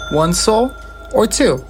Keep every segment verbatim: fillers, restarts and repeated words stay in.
One soul or two?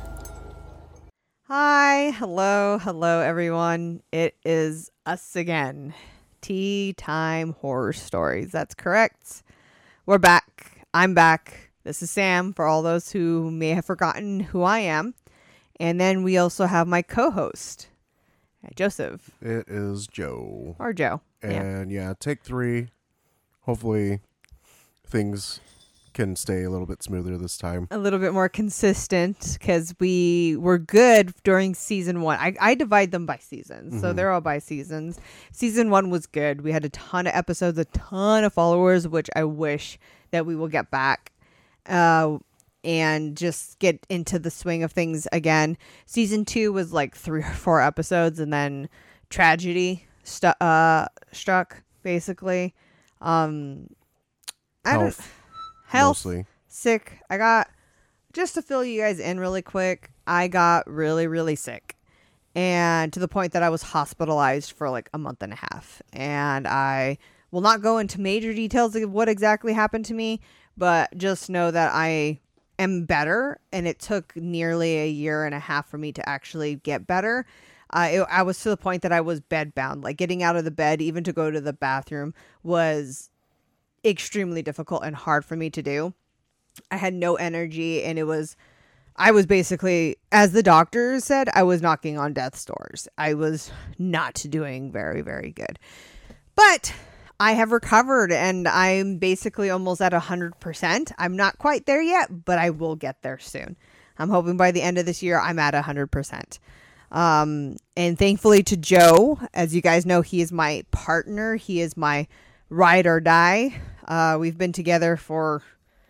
Hi, hello, hello everyone. It is us again. Tea Time Horror Stories. That's correct. We're back. I'm back. This is Sam, for all those who may have forgotten who I am. And then we also have my co-host, Joseph. It is Joe. Or Joe. And yeah, yeah take three. Hopefully things can stay a little bit smoother this time. A little bit more consistent, because we were good during season one. I, I divide them by seasons. Mm-hmm. So they're all by seasons. Season one was good. We had a ton of episodes, a ton of followers, which I wish that we will get back uh, and just get into the swing of things again. Season two was like three or four episodes, and then tragedy stu- uh, struck, basically. Um, I don't... Health. Health, Mostly. Sick. I got, just to fill you guys in really quick, I got really, really sick. And to the point that I was hospitalized for like a month and a half. And I will not go into major details of what exactly happened to me, but just know that I am better. And it took nearly a year and a half for me to actually get better. Uh, it, I was to the point that I was bedbound. Like getting out of the bed, even to go to the bathroom, was extremely difficult and hard for me to do. I had no energy, and it was, I was basically, as the doctor said, I was knocking on death's doors. I was not doing very, very good. But I have recovered, and I'm basically almost at one hundred percent. I'm not quite there yet, but I will get there soon. I'm hoping by the end of this year, I'm at one hundred percent. Um, and thankfully to Joe, as you guys know, he is my partner. He is my ride or die. Uh, we've been together for,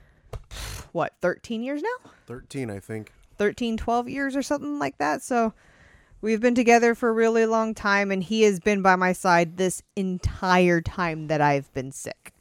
what, thirteen years now? thirteen, I think. thirteen, twelve years or something like that. So we've been together for a really long time, and he has been by my side this entire time that I've been sick.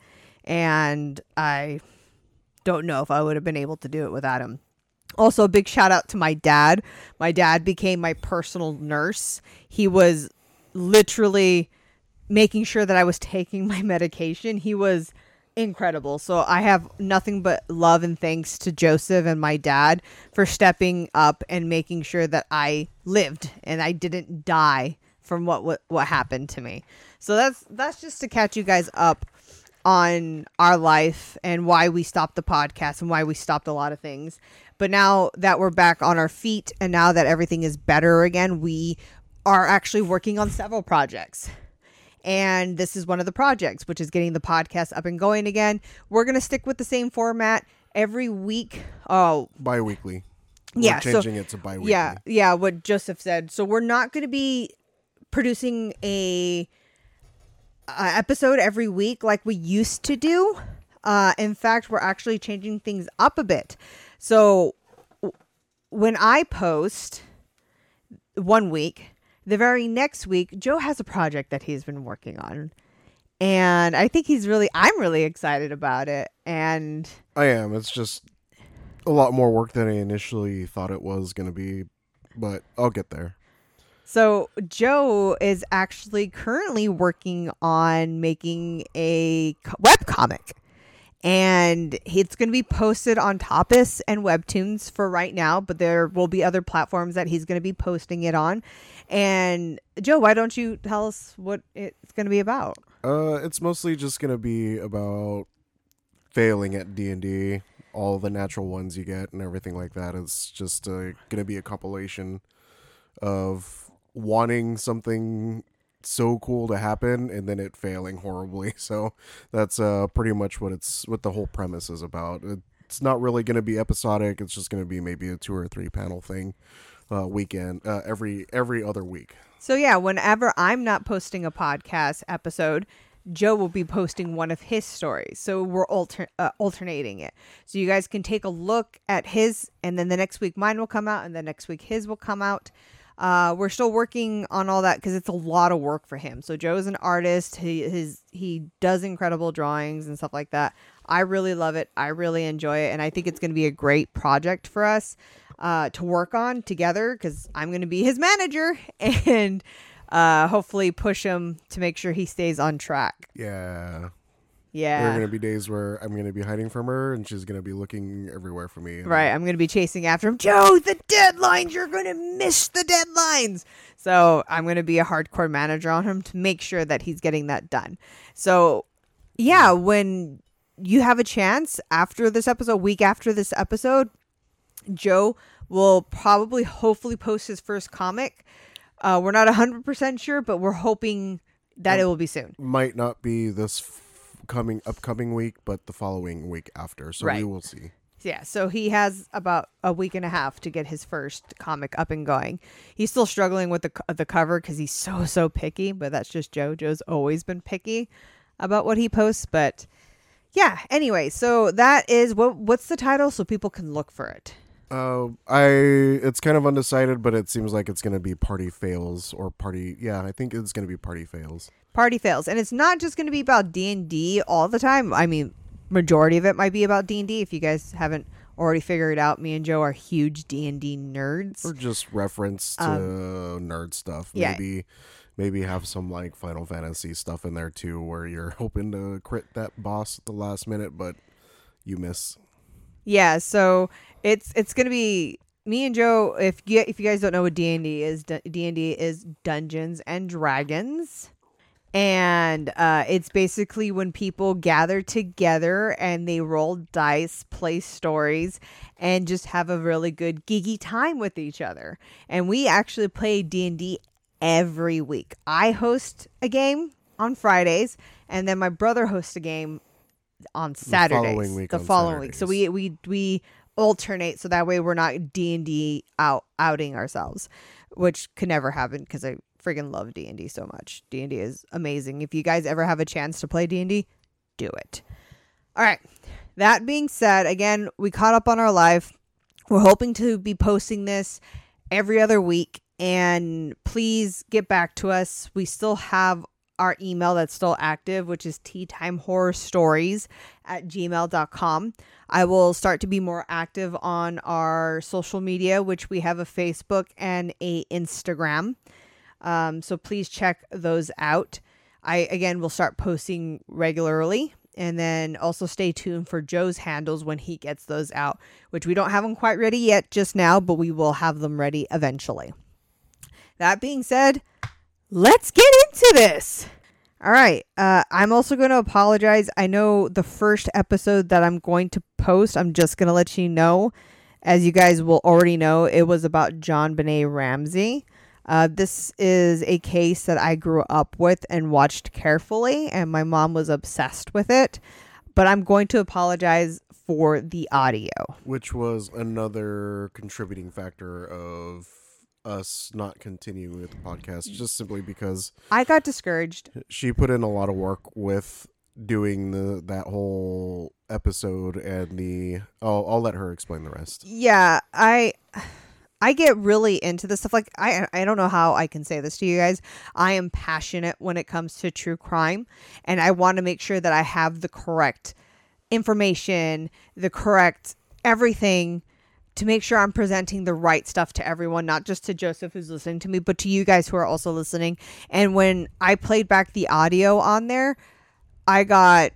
And I don't know if I would have been able to do it without him. Also, a big shout out to my dad. My dad became my personal nurse. He was literally making sure that I was taking my medication. He was incredible. So I have nothing but love and thanks to Joseph and my dad for stepping up and making sure that I lived and I didn't die from what what, what happened to me. So that's that's just to catch you guys up on our life and why we stopped the podcast and why we stopped a lot of things. But now that we're back on our feet and now that everything is better again, we are actually working on several projects. And this is one of the projects, which is getting the podcast up and going again. We're going to stick with the same format every week. Oh, bi-weekly. We're yeah, changing so, it to bi-weekly. Yeah, yeah, what Joseph said. So we're not going to be producing a, a episode every week like we used to do. Uh, in fact, we're actually changing things up a bit. So w- when I post one week, the very next week, Joe has a project that he's been working on. And I think he's really, I'm really excited about it. And I am. It's just a lot more work than I initially thought it was going to be. But I'll get there. So Joe is actually currently working on making a webcomic. And it's going to be posted on Tapas and Webtoons for right now, but there will be other platforms that he's going to be posting it on. And Joe, why don't you tell us what it's going to be about? Uh, it's mostly just going to be about failing at D and D, all the natural ones you get and everything like that. It's just uh, going to be a compilation of wanting something so cool to happen and then it failing horribly. So that's uh pretty much what it's what the whole premise is about. It's not really going to be episodic. It's just going to be maybe a two or three panel thing uh weekend uh every every other week. So yeah, whenever I'm not posting a podcast episode, Joe will be posting one of his stories. So we're alter- uh, alternating it. So you guys can take a look at his, and then the next week mine will come out, and then next week his will come out. Uh, we're still working on all that because it's a lot of work for him. So Joe's an artist. He his he does incredible drawings and stuff like that. I really love it. I really enjoy it, and I think it's going to be a great project for us uh, to work on together because I'm going to be his manager and uh, hopefully push him to make sure he stays on track. Yeah. Yeah. There are going to be days where I'm going to be hiding from her and she's going to be looking everywhere for me. Right. I'm going to be chasing after him. Joe, the deadlines. You're going to miss the deadlines. So I'm going to be a hardcore manager on him to make sure that he's getting that done. So, yeah, when you have a chance after this episode, week after this episode, Joe will probably, hopefully, post his first comic. Uh, we're not one hundred percent sure, but we're hoping that um, it will be soon. Might not be this f- coming upcoming week, but the following week after. So right. we will see. Yeah, so he has about a week and a half to get his first comic up and going. He's still struggling with the the cover because he's so, so picky, but that's just Joe. Joe's always been picky about what he posts, but yeah, anyway, so that is, what. what's the title so people can look for it? Uh, I it's kind of undecided, but it seems like it's going to be Party Fails or Party. Yeah, I think it's going to be Party Fails. Party Fails, and it's not just going to be about D and D all the time. I mean, majority of it might be about D and D. If you guys haven't already figured out, me and Joe are huge D and D nerds. Or just reference to um, nerd stuff. Yeah. Maybe, maybe have some like Final Fantasy stuff in there too, where you're hoping to crit that boss at the last minute, but you miss. Yeah, so it's it's gonna be me and Joe. If you if you guys don't know what D and D is, D and D is Dungeons and Dragons, and uh, it's basically when people gather together and they roll dice, play stories, and just have a really good geeky time with each other. And we actually play D and D every week. I host a game on Fridays, and then my brother hosts a game on Saturdays. The following week. The following week. So we we we alternate, so that way we're not D and D out outing ourselves, which could never happen because I freaking love D and D so much. D and D is amazing. If you guys ever have a chance to play D and D, do it. All right. That being said, again, we caught up on our live. We're hoping to be posting this every other week, and please get back to us. We still have our email that's still active, which is teatimehorrorstories at gmail dot com. I will start to be more active on our social media, which we have a Facebook and a Instagram. Um, so please check those out. I, again, will start posting regularly, and then also stay tuned for Joe's handles when he gets those out, which we don't have them quite ready yet just now, but we will have them ready eventually. That being said, let's get into this. All right. Uh, I'm also going to apologize. I know the first episode that I'm going to post, I'm just going to let you know, as you guys will already know, it was about JonBenet Ramsey. Uh, this is a case that I grew up with and watched carefully, and my mom was obsessed with it. But I'm going to apologize for the audio. Which was another contributing factor of us not continuing with the podcast, just simply because I got discouraged. She put in a lot of work with doing the that whole episode, and the oh, I'll let her explain the rest. Yeah, I I get really into this stuff. Like I I don't know how I can say this to you guys. I am passionate when it comes to true crime, and I want to make sure that I have the correct information, the correct everything, to make sure I'm presenting the right stuff to everyone, not just to Joseph who's listening to me, but to you guys who are also listening. And when I played back the audio on there, I got,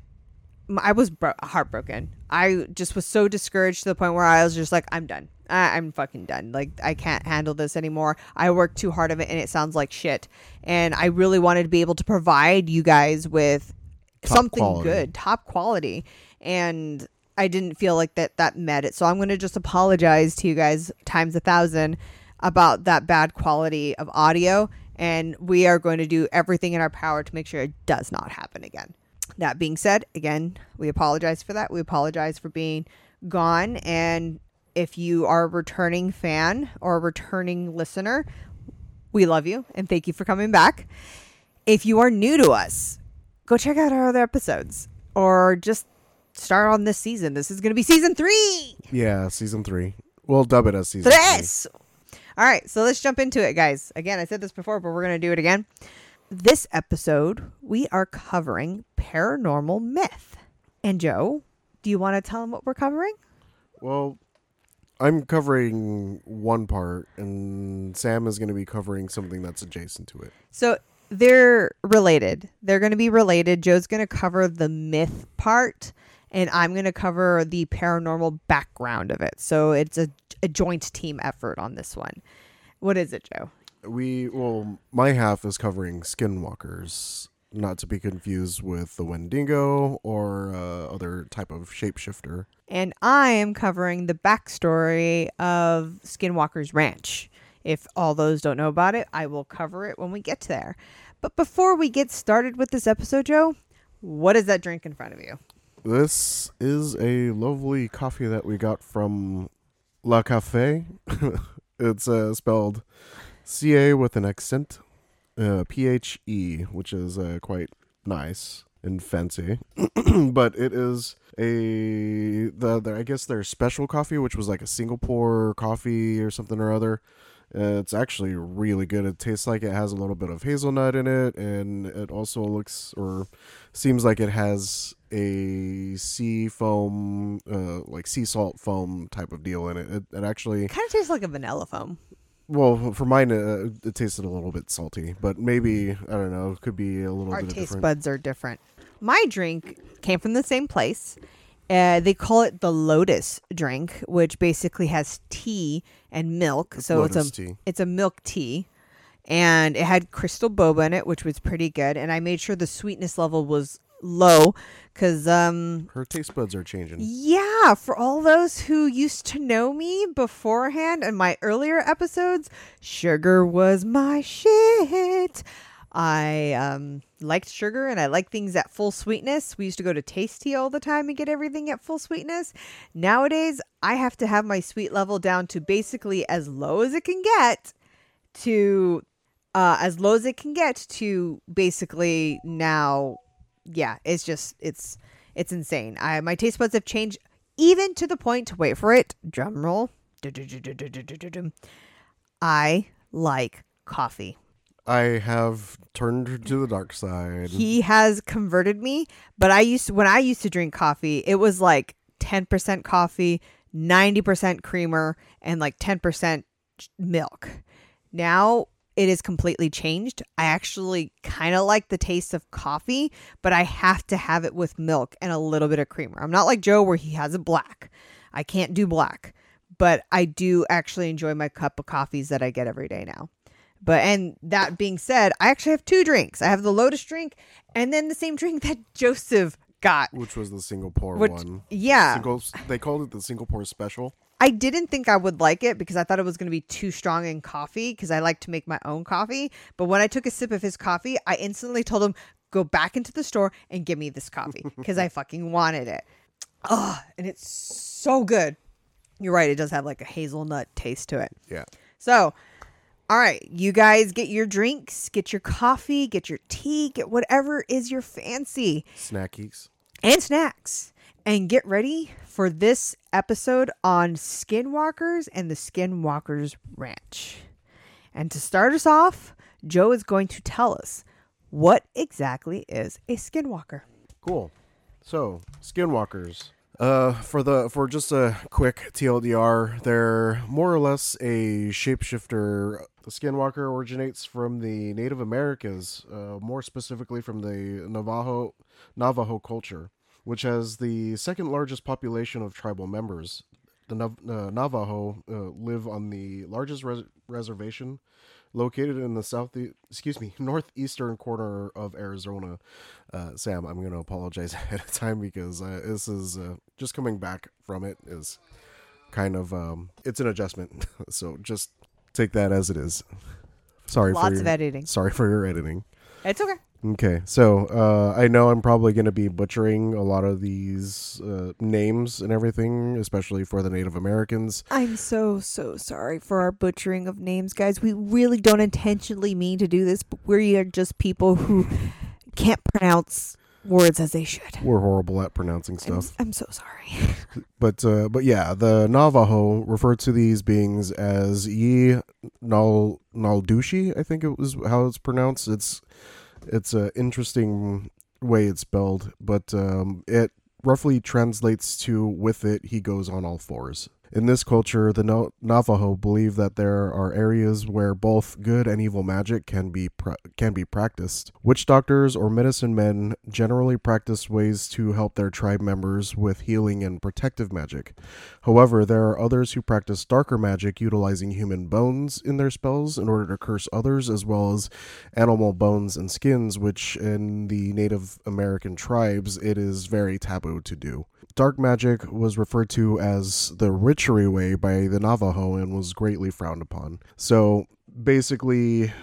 I was bro- heartbroken. I just was so discouraged to the point where I was just like, I'm done. I- I'm fucking done. Like, I can't handle this anymore. I worked too hard of it and it sounds like shit. And I really wanted to be able to provide you guys with top something quality. good, top quality. And I didn't feel like that that met it. So I'm going to just apologize to you guys times a thousand about that bad quality of audio. And we are going to do everything in our power to make sure it does not happen again. That being said, again, we apologize for that. We apologize for being gone. And if you are a returning fan or a returning listener, we love you and thank you for coming back. If you are new to us, go check out our other episodes or just start on this season. This is going to be season three. Yeah, season three. We'll dub it as season Tres. three. All right, so let's jump into it, guys. Again, I said this before, but we're going to do it again. This episode, we are covering paranormal myth. And Joe, do you want to tell them what we're covering? Well, I'm covering one part, and Sam is going to be covering something that's adjacent to it. So they're related. They're going to be related. Joe's going to cover the myth part, and I'm going to cover the paranormal background of it. So it's a, a joint team effort on this one. What is it, Joe? We, well, my half is covering skinwalkers, not to be confused with the Wendigo or uh, other type of shapeshifter. And I am covering the backstory of Skinwalker's Ranch. If all those don't know about it, I will cover it when we get there. But before we get started with this episode, Joe, what is that drink in front of you? This is a lovely coffee that we got from La Café. It's uh, spelled C A with an accent, uh, P H E, which is uh, quite nice and fancy. But it is a, the, the I guess their special coffee, which was like a single pour coffee or something or other. Uh, it's actually really good. It tastes like it has a little bit of hazelnut in it, and it also looks or seems like it has a sea foam, uh, like sea salt foam type of deal in it. It, it actually Kind of tastes like a vanilla foam. Well, for mine, uh, it tasted a little bit salty, but maybe, I don't know, it could be a little Our bit taste different. buds are different. My drink came from the same place. Uh, they call it the Lotus drink, which basically has tea and milk. It's so Lotus it's a tea. it's a milk tea, and it had crystal boba in it, which was pretty good. And I made sure the sweetness level was low because um Her taste buds are changing. yeah, for all those who used to know me beforehand in my earlier episodes, sugar was my shit. I um, liked sugar, and I like things at full sweetness. We used to go to Tasty all the time and get everything at full sweetness. Nowadays, I have to have my sweet level down to basically as low as it can get to uh, as low as it can get to basically now. Yeah, it's just it's it's insane. I my taste buds have changed even to the point. Wait for it. Drum roll. I like coffee. I have turned to the dark side. He has converted me, but I used to, when I used to drink coffee, it was like ten percent coffee, ninety percent creamer, and like ten percent milk. Now it is completely changed. I actually kind of like the taste of coffee, but I have to have it with milk and a little bit of creamer. I'm not like Joe where he has it black. I can't do black, but I do actually enjoy my cup of coffees that I get every day now. But, and that being said, I actually have two drinks. I have the Lotus drink and then the same drink that Joseph got. Which was the single pour Which, one. Yeah. Single, they called it the single pour special. I didn't think I would like it because I thought it was going to be too strong in coffee because I like to make my own coffee. But when I took a sip of his coffee, I instantly told him, go back into the store and give me this coffee because I fucking wanted it. Oh, and it's so good. You're right. It does have like a hazelnut taste to it. Yeah. So, all right, you guys get your drinks, get your coffee, get your tea, get whatever is your fancy. Snackies. And snacks. And get ready for this episode on Skinwalkers and the Skinwalkers Ranch. And to start us off, Joe is going to tell us what exactly is a skinwalker. Cool. So, skinwalkers. Uh, for the for just a quick T L D R, they're more or less a shapeshifter. The skinwalker originates from the Native Americas, uh, more specifically from the Navajo Navajo culture, which has the second largest population of tribal members. The Nav- uh, Navajo uh, live on the largest res- reservation located in the south, excuse me, northeastern corner of Arizona. Uh, Sam, I'm going to apologize ahead of time because uh, this is uh, just coming back from it is kind of um, it's an adjustment. So just take that as it is. Sorry Lots for your, of editing. Sorry for your editing. It's okay. Okay, so uh, I know I'm probably going to be butchering a lot of these uh, names and everything, especially for the Native Americans. I'm so, so sorry for our butchering of names, guys. We really don't intentionally mean to do this, but we are just people who can't pronounce words as they should. We're horrible at pronouncing stuff. I'm, I'm so sorry. But uh, but yeah, the Navajo refer to these beings as Yi Nal Naldushi, I think it was how it's pronounced. It's it's an interesting way it's spelled, but um, it roughly translates to "with it, he goes on all fours." In this culture, the no- Navajo believe that there are areas where both good and evil magic can be pra- can be practiced. Witch doctors or medicine men generally practice ways to help their tribe members with healing and protective magic. However, there are others who practice darker magic utilizing human bones in their spells in order to curse others, as well as animal bones and skins, which in the Native American tribes it is very taboo to do. Dark magic was referred to as the witchery way by the Navajo and was greatly frowned upon. So basically,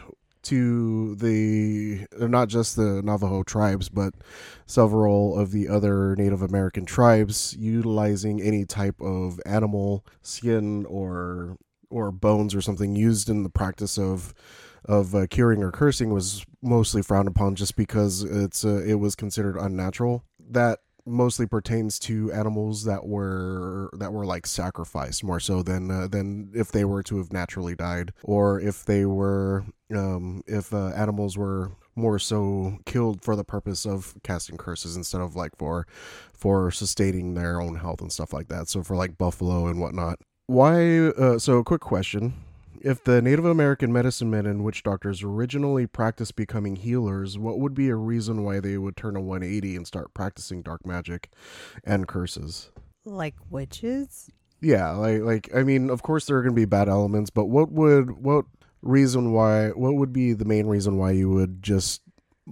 to the not just the Navajo tribes, but several of the other Native American tribes utilizing any type of animal skin or or bones or something used in the practice of of uh, curing or cursing was mostly frowned upon, just because it's uh, it was considered unnatural. That mostly pertains to animals that were that were like sacrificed, more so than uh, than if they were to have naturally died, or if they were um, if uh, animals were more so killed for the purpose of casting curses instead of like for for sustaining their own health and stuff like that. So for like buffalo and whatnot. Why? Uh, so, quick question. If the Native American medicine men and witch doctors originally practiced becoming healers, what would be a reason why they would turn a one eighty and start practicing dark magic and curses? Like witches? Yeah, like, like I mean, of course there are going to be bad elements, but what would, what reason why, what would be the main reason why you would just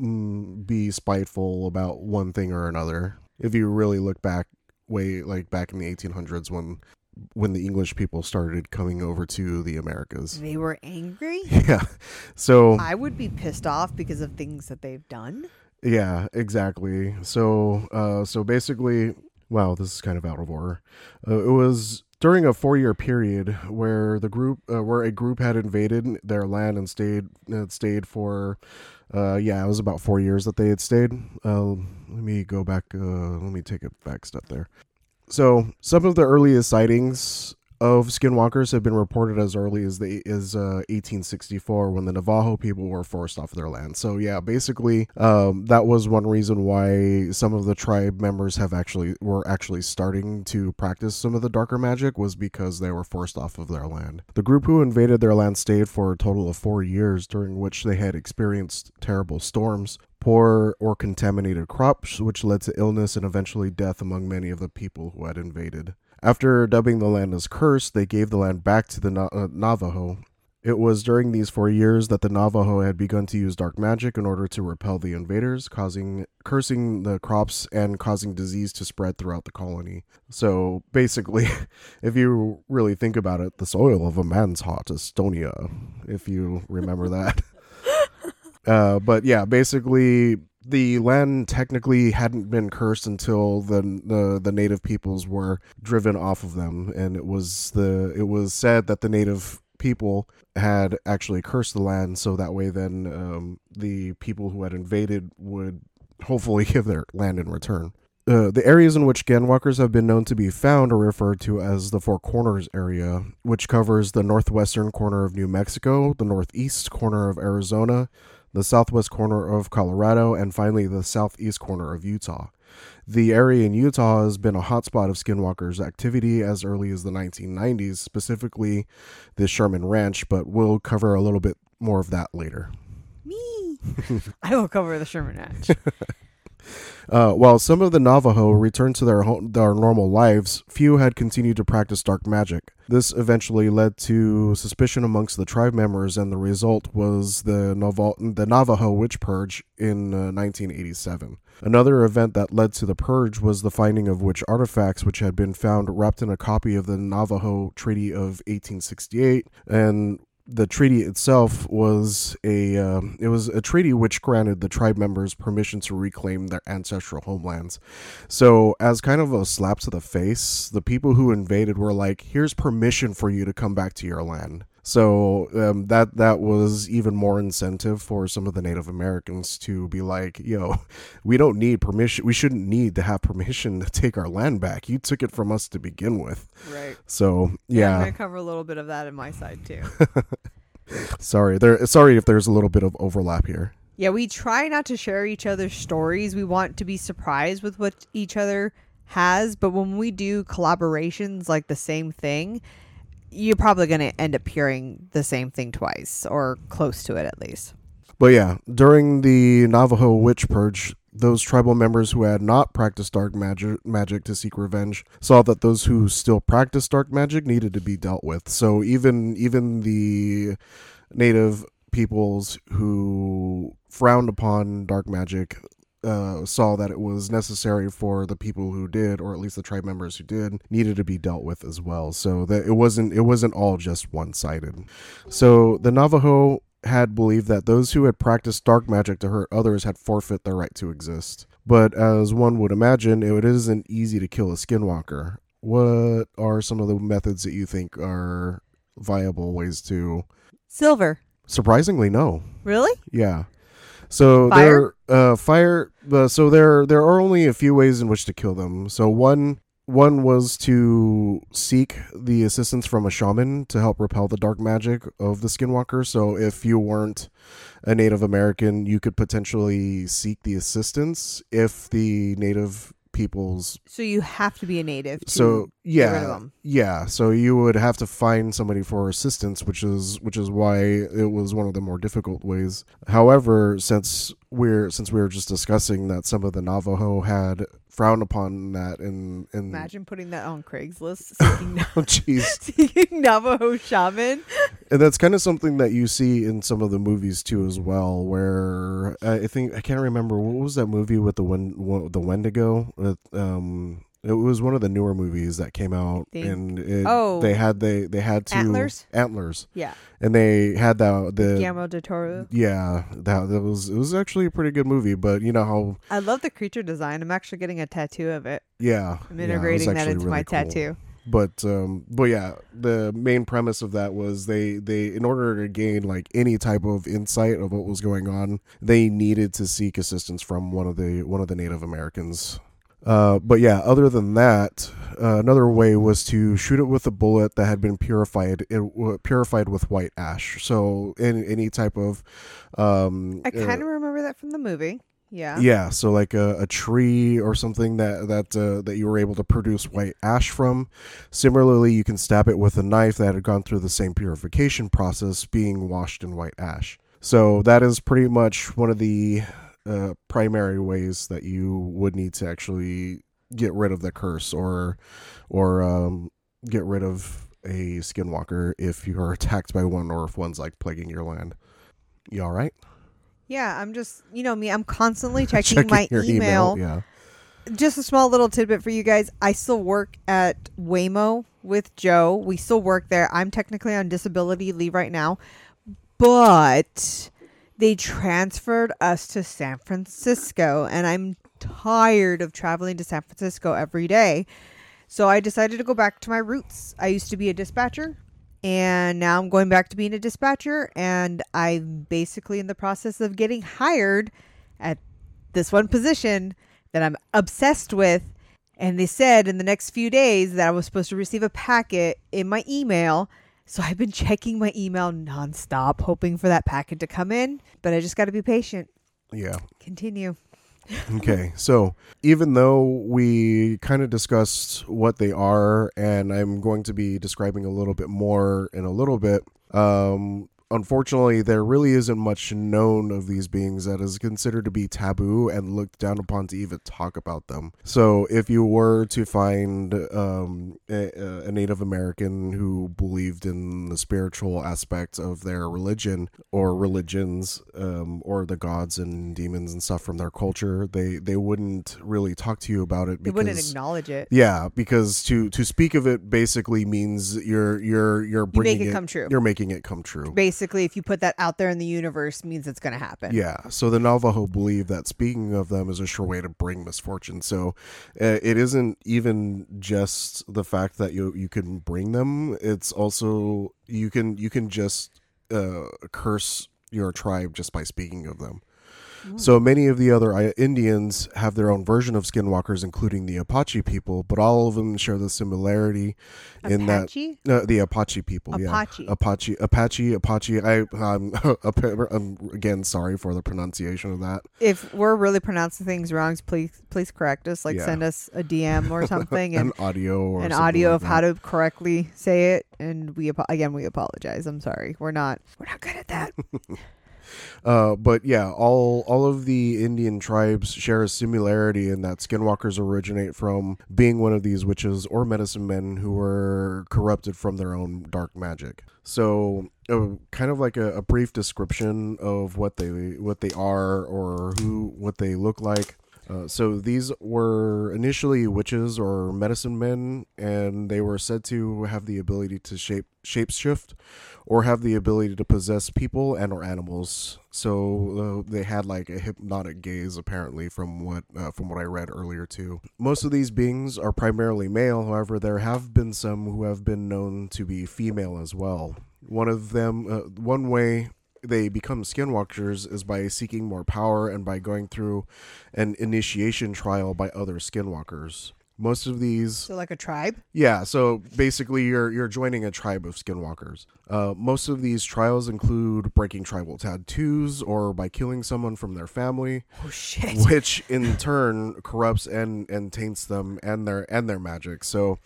mm, be spiteful about one thing or another? If you really look back, way, like back in the eighteen hundreds when when the English people started coming over to the Americas. They were angry? Yeah. So I would be pissed off because of things that they've done. Yeah, exactly. So uh so basically, wow, this is kind of out of order. Uh, it was during a four-year period where the group uh, where a group had invaded their land and stayed uh, stayed for uh yeah, it was about four years that they had stayed. Uh let me go back uh let me take a back step there. So, some of the earliest sightings of skinwalkers have been reported as early as the is uh, eighteen sixty-four, when the Navajo people were forced off their land. So, yeah, basically, um, that was one reason why some of the tribe members have actually were actually starting to practice some of the darker magic, was because they were forced off of their land. The group who invaded their land stayed for a total of four years, during which they had experienced terrible storms, poor or contaminated crops, which led to illness and eventually death among many of the people who had invaded. After dubbing the land as cursed, they gave the land back to the Na- uh, Navajo. It was during these four years that the Navajo had begun to use dark magic in order to repel the invaders, causing cursing the crops and causing disease to spread throughout the colony. So basically, if you really think about it, the soil of a man's heart, Estonia, if you remember that. Uh, but yeah, basically, the land technically hadn't been cursed until the, the the native peoples were driven off of them, and it was the it was said that the native people had actually cursed the land, so that way then um, the people who had invaded would hopefully give their land in return. Uh, the areas in which skinwalkers have been known to be found are referred to as the Four Corners area, which covers the northwestern corner of New Mexico, the northeast corner of Arizona, the southwest corner of Colorado, and finally the southeast corner of Utah. The area in Utah has been a hotspot of skinwalkers activity as early as the nineteen nineties, specifically the Sherman Ranch, but we'll cover a little bit more of that later. Me! I will cover the Sherman Ranch. Uh, while some of the Navajo returned to their home, their normal lives, few had continued to practice dark magic. This eventually led to suspicion amongst the tribe members, and the result was the, Navajo, the Navajo witch purge in uh, nineteen eighty-seven. Another event that led to the purge was the finding of witch artifacts, which had been found wrapped in a copy of the Navajo Treaty of eighteen sixty-eight, and the treaty itself was a um, it was a treaty which granted the tribe members permission to reclaim their ancestral homelands. So, as kind of a slap to the face, the people who invaded were like, "Here's permission for you to come back to your land." So um, that that was even more incentive for some of the Native Americans to be like, "Yo, we don't need permission. We shouldn't need to have permission to take our land back. You took it from us to begin with." Right. So yeah, I'm gonna cover a little bit of that in my side too. sorry, there. Sorry if there's a little bit of overlap here. Yeah, we try not to share each other's stories. We want to be surprised with what each other has, but when we do collaborations like the same thing, you're probably going to end up hearing the same thing twice or close to it at least. But yeah, during the Navajo witch purge, those tribal members who had not practiced dark magic, magic to seek revenge saw that those who still practiced dark magic needed to be dealt with. So even even the native peoples who frowned upon dark magic uh, saw that it was necessary for the people who did, or at least the tribe members who did, needed to be dealt with as well. So that it wasn't it wasn't all just one-sided. So the Navajo had believed that those who had practiced dark magic to hurt others had forfeit their right to exist. But as one would imagine, it isn't easy to kill a skinwalker. What are some of the methods that you think are viable ways to... Silver. Surprisingly, no. Really? Yeah. So Fire? there, uh, fire. Uh, so there, there are only a few ways in which to kill them. So one, one was to seek the assistance from a shaman to help repel the dark magic of the skinwalker. So if you weren't a Native American, you could potentially seek the assistance if the Native people's... So you have to be a native to So get rid of yeah, them. yeah. So you would have to find somebody for assistance, which is which is why it was one of the more difficult ways. However, since we're since we were just discussing that some of the Navajo had frowned upon that, and and Imagine putting that on Craigslist. Seeking, oh jeez, seeking Navajo shaman. and that's kind of something that you see in some of the movies too, as well. Where I think I can't remember what was that movie with the Wen, the Wendigo. With, um, it was one of the newer movies that came out, Think. and it, Oh. they had they they had to Antlers? antlers, Yeah. and they had that the Guillermo del Toro. yeah that that was it was actually a pretty good movie. But you know how I love the creature design. I'm actually getting a tattoo of it. yeah I'm yeah, it was integrating that actually into really my cool. tattoo. But um, but yeah, the main premise of that was they, they in order to gain like any type of insight of what was going on, they needed to seek assistance from one of the one of the Native Americans. Uh, but yeah, other than that, uh, another way was to shoot it with a bullet that had been purified it, uh, purified with white ash. So in any type of um, I uh, kind of remember that from the movie. Yeah. yeah, so like a, a tree or something that that uh, that you were able to produce white ash from. Similarly, you can stab it with a knife that had gone through the same purification process, being washed in white ash. So that is pretty much one of the uh, primary ways that you would need to actually get rid of the curse, or or um, get rid of a skinwalker if you are attacked by one, or if one's like plaguing your land. You all right? Yeah, I'm just, you know me, I'm constantly checking, Checking my your email. Yeah. Just a small little tidbit for you guys. I still work at Waymo with Joe. We still work there. I'm technically on disability leave right now, but they transferred us to San Francisco, and I'm tired of traveling to San Francisco every day. So I decided to go back to my roots. I used to be a dispatcher, and now I'm going back to being a dispatcher, and I'm basically in the process of getting hired at this one position that I'm obsessed with. And they said in the next few days that I was supposed to receive a packet in my email. So I've been checking my email nonstop, hoping for that packet to come in. But I just got to be patient. Yeah. Continue. Okay, so even though we kind of discussed what they are, and I'm going to be describing a little bit more in a little bit, um, unfortunately, there really isn't much known of these beings that is considered to be taboo and looked down upon to even talk about them. So if you were to find um, a, a Native American who believed in the spiritual aspect of their religion or religions, um, or the gods and demons and stuff from their culture, they, they wouldn't really talk to you about it. They Because, wouldn't acknowledge it. yeah, because to, to speak of it basically means you're you're you're You bringing make it come true. You're making it come true. Basically, if you put that out there in the universe, means it's going to happen. Yeah, so the Navajo believe that speaking of them is a sure way to bring misfortune. So uh, it isn't even just the fact that you you can bring them; it's also you can you can just uh, curse your tribe just by speaking of them. So many of the other I- Indians have their own version of skinwalkers, including the Apache people, but all of them share the similarity in Apache? that uh, the Apache people, Apache. yeah, Apache, Apache, Apache. I um, I'm again sorry for the pronunciation of that. If we're really pronouncing things wrong, please please correct us. Like Yeah. send us a D M or something, An and audio or an something audio like of that. how to correctly say it. And we apo- again we apologize. I'm sorry. We're not we're not good at that. Uh, but yeah, all all of the Indian tribes share a similarity in that skinwalkers originate from being one of these witches or medicine men who were corrupted from their own dark magic. So, uh, kind of like a, a brief description of what they what they are or who what they look like. Uh, so these were initially witches or medicine men, and they were said to have the ability to shape shapeshift, or have the ability to possess people and or animals. So uh, they had like a hypnotic gaze, apparently, from what uh, from what I read earlier too. Most of these beings are primarily male. However, there have been some who have been known to be female as well. One of them, uh, one way they become skinwalkers is by seeking more power and by going through an initiation trial by other skinwalkers. Most of these, So like a tribe. yeah, so basically you're you're joining a tribe of skinwalkers. Uh, most of these trials include breaking tribal tattoos or by killing someone from their family, Oh shit. which in turn corrupts and, and taints them and their and their magic. So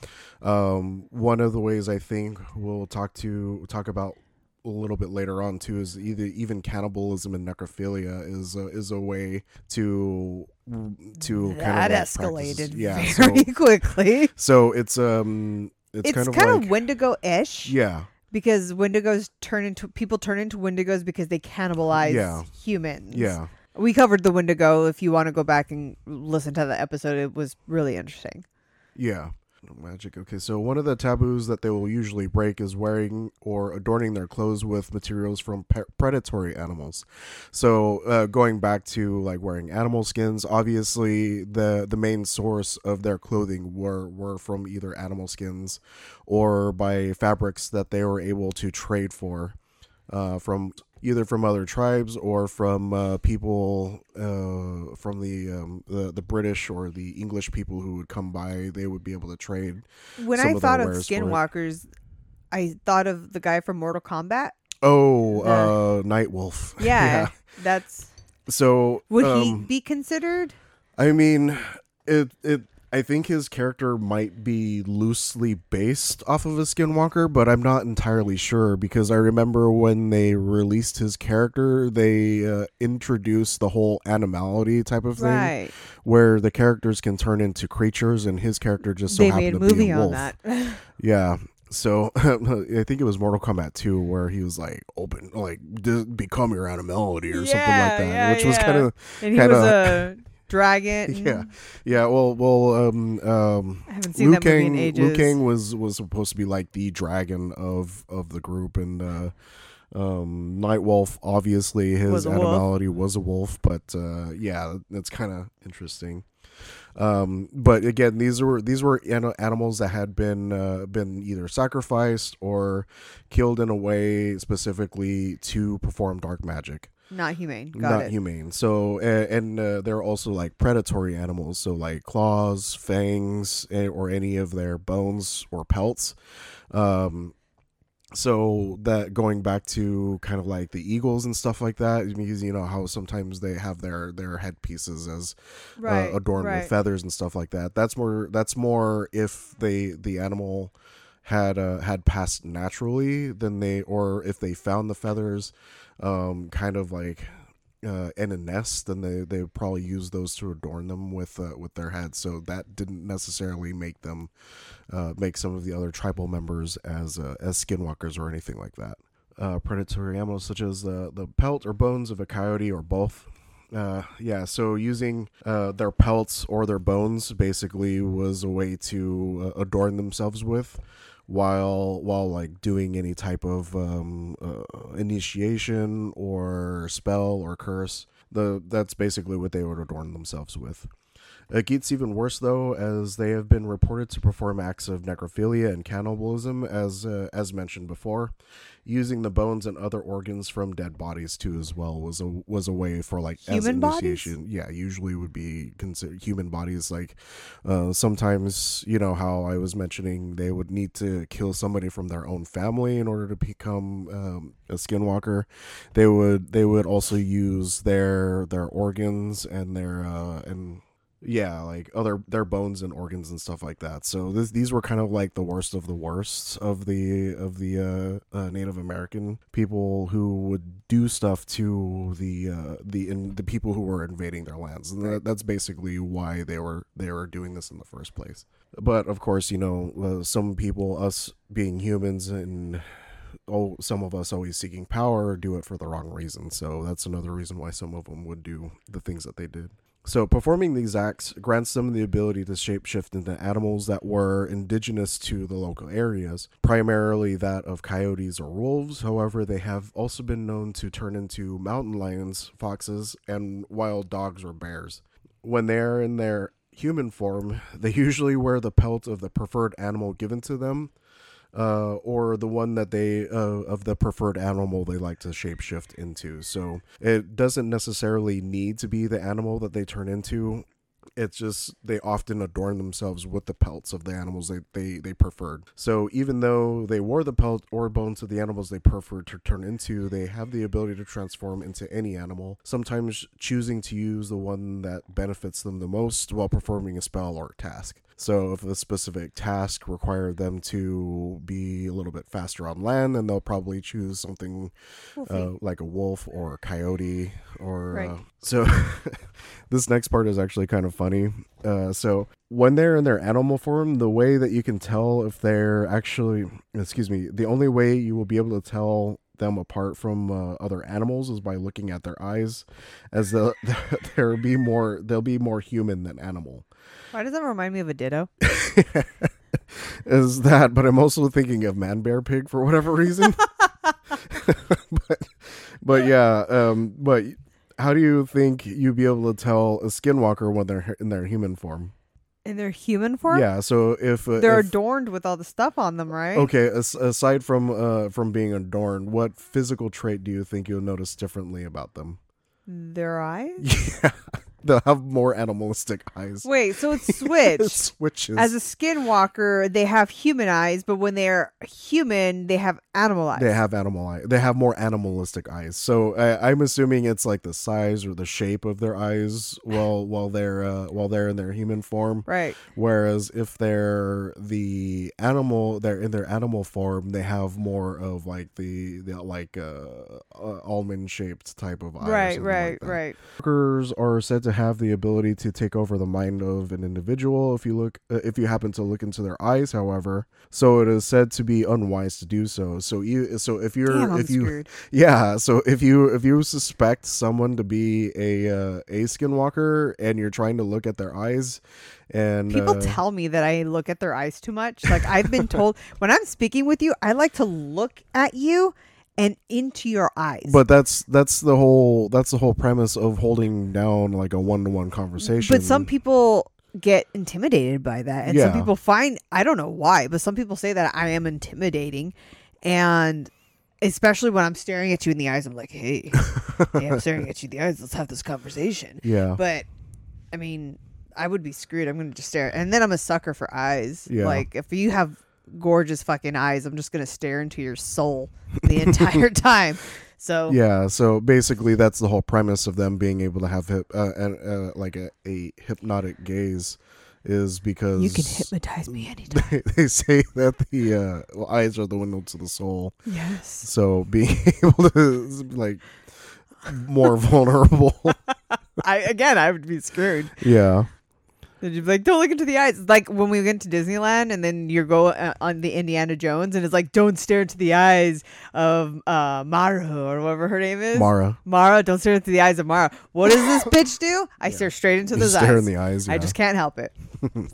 um, one of the ways I think we'll talk to talk about a little bit later on too is either even cannibalism and necrophilia is a, is a way to to kind That of like escalated practice- yeah very so, quickly. so it's um it's, It's kind of kind like of Wendigo-ish. yeah Because Wendigos turn into people turn into Wendigos because they cannibalize Yeah. humans. yeah We covered the Wendigo. If you want to go back and listen to the episode, it was really interesting. yeah magic. Okay, so one of the taboos that they will usually break is wearing or adorning their clothes with materials from pe- predatory animals. So uh, going back to like wearing animal skins, obviously the the main source of their clothing were were from either animal skins or by fabrics that they were able to trade for uh, from either from other tribes or from uh, people uh, from the, um, the the British or the English people who would come by. They would be able to trade. When Some I of thought their of wares for it. skinwalkers, I thought of the guy from Mortal Kombat. Oh, The- uh, Nightwolf. Yeah, that's. So Would um, he be considered? I mean, it it. I think his character might be loosely based off of a skinwalker, but I'm not entirely sure because I remember when they released his character, they uh, introduced the whole animality type of thing, Right. where the characters can turn into creatures, and his character just so They happened made a to be movie a on wolf. that. Yeah. So I think it was Mortal Kombat two where he was like, "Open, like, d- become your animality" or something Yeah, like that, yeah, which was yeah. kind of and he kinda- was a dragon. yeah, yeah. Well, well, um, um, I haven't seen Liu that movie in Kang, ages. Liu Kang was was supposed to be like the dragon of of the group, and uh, um, Nightwolf, obviously his Was a wolf. animality was a wolf, but uh, yeah, that's kind of interesting. Um, but again, these were these were an- animals that had been uh, been either sacrificed or killed in a way specifically to perform dark magic. Not humane. Got Not it. humane. So uh, and uh, they're also like predatory animals, so like claws, fangs, eh, or any of their bones or pelts. Um, so that going back to kind of like the eagles and stuff like that, because you know how sometimes they have their their headpieces as Right. uh, adorned right. with feathers and stuff like that. That's more. That's more if they the animal had uh, had passed naturally, then they or if they found the feathers, um, kind of like uh, in a nest, then they they would probably use those to adorn them with uh, with their heads. So that didn't necessarily make them uh, make some of the other tribal members as uh, as skinwalkers or anything like that. Uh, predatory animals such as the the pelt or bones of a coyote or both. Uh, yeah, so using uh, their pelts or their bones basically was a way to uh, adorn themselves with, while while like doing any type of um, uh, initiation or spell or curse. The that's basically what they would adorn themselves with. It gets even worse, though, as they have been reported to perform acts of necrophilia and cannibalism, as uh, as mentioned before. Using the bones and other organs from dead bodies too, as well, was a was a way for like Human as bodies? initiation. Yeah, usually would be considered human bodies. Like uh, sometimes, you know how I was mentioning, they would need to kill somebody from their own family in order to become um, a skinwalker. They would they would also use their their organs and their uh, and. Yeah, like other their bones and organs and stuff like that. So this, these were kind of like the worst of the worst of the of the uh, uh, Native American people who would do stuff to the uh, the in, the people who were invading their lands, and that, that's basically why they were they were doing this in the first place. But of course, you know, uh, some people, us being humans and oh, some of us always seeking power, do it for the wrong reason. So that's another reason why some of them would do the things that they did. So performing these acts grants them the ability to shapeshift into animals that were indigenous to the local areas, primarily that of coyotes or wolves. However, they have also been known to turn into mountain lions, foxes, and wild dogs or bears. When they are in their human form, they usually wear the pelt of the preferred animal given to them, uh, or the one that they uh, of the preferred animal they like to shapeshift into. So it doesn't necessarily need to be the animal that they turn into. It's just they often adorn themselves with the pelts of the animals they, they, they preferred. So even though they wore the pelt or bones of the animals they preferred to turn into, they have the ability to transform into any animal, sometimes choosing to use the one that benefits them the most while performing a spell or task. So if a specific task required them to be a little bit faster on land, then they'll probably choose something uh, like a wolf or a coyote. Or Right. uh, so this next part is actually kind of funny. Uh, so when they're in their animal form, the way that you can tell if they're actually, excuse me, the only way you will be able to tell them apart from uh, other animals is by looking at their eyes, as they'll, they'll be more they'll be more human than animal. Why does that remind me of a ditto? Is that, but I'm also thinking of Man Bear Pig for whatever reason. but, but yeah, um, but how do you think you'd be able to tell a skinwalker when they're in their human form? In their human form? Yeah, so if uh, They're if, adorned with all the stuff on them, right? okay, as, aside from uh from being adorned, what physical trait do you think you'll notice differently about them? Their eyes? Yeah, they'll have more animalistic eyes. Wait, so it's switched. It switches. As a skinwalker, they have human eyes, but when they're human, they have animal eyes. They have animal eye. They have more animalistic eyes. So I, I'm assuming it's like the size or the shape of their eyes while while they're uh, while they're in their human form. Right. Whereas if they're the animal, they're in their animal form, they have more of like the, the like uh, uh, almond shaped type of eye. Right, right, like right. Skinwalkers are said to have the ability to take over the mind of an individual if you look uh, if you happen to look into their eyes. However, so it is said to be unwise to do so. So you so if you're Damn, I'm if you screwed. yeah so if you if you suspect someone to be a uh, a skinwalker and you're trying to look at their eyes, and People uh, tell me that I look at their eyes too much. Like I've been told when I'm speaking with you, I like to look at you and into your eyes. but that's that's the whole that's the whole premise of holding down like a one-to-one conversation. But some people get intimidated by that, and some Yeah. people find, I don't know why, but some people say that I am intimidating, and especially when I'm staring at you in the eyes, I'm like, hey, hey, I'm staring at you in the eyes, let's have this conversation. yeah But I mean, I would be screwed. I'm gonna just stare, and then I'm a sucker for eyes. Yeah. Like if you have gorgeous fucking eyes, I'm just gonna stare into your soul the entire time. So Yeah, so basically that's the whole premise of them being able to have hip, uh, uh, uh, like a, a hypnotic gaze, is because you can hypnotize me anytime. They, they say that the uh, well, eyes are the window to the soul. Yes. So being able to like more vulnerable. I again, I would be screwed. Yeah. And you'd be like, don't look into the eyes. It's like when we went to Disneyland and then you go uh, on the Indiana Jones and it's like, don't stare into the eyes of uh, Maru or whatever her name is. Mara. Mara, don't stare into the eyes of Mara. What does this bitch do? I stare straight into You those stare eyes. in the eyes. I yeah. just can't help it.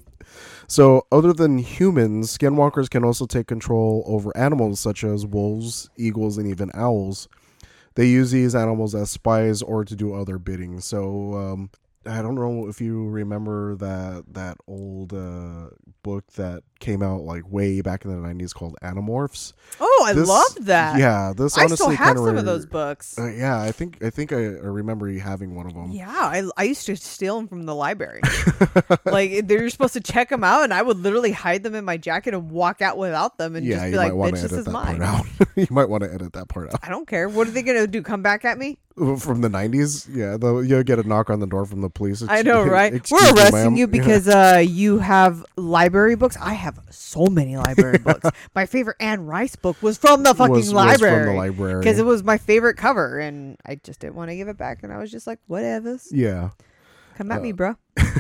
So, other than humans, skinwalkers can also take control over animals such as wolves, eagles, and even owls. They use these animals as spies or to do other bidding. So, um, I don't know if you remember that that old uh, book that came out like way back in the nineties called Animorphs. Oh, I This- loved that. Yeah, this I honestly still have kind some of of those books. Uh, yeah, I think I think I, I remember you having one of them. Yeah, I, I used to steal them from the library. Like, they're supposed to check them out, and I would literally hide them in my jacket and walk out without them and Yeah, just be you like, might want bitch, to this edit is that mine. part out. You might want to edit that part out. I don't care. What are they going to do? Come back at me? From the nineties, yeah, though you'll get a knock on the door from the police. I know, right? Excuse We're me, arresting ma'am. you because uh, you have library books. I have so many library books. My favorite Anne Rice book was from the fucking was, was library. from the library Because it was my favorite cover, and I just didn't want to give it back. And I was just like, whatever. Yeah. Come at Uh, me, bro.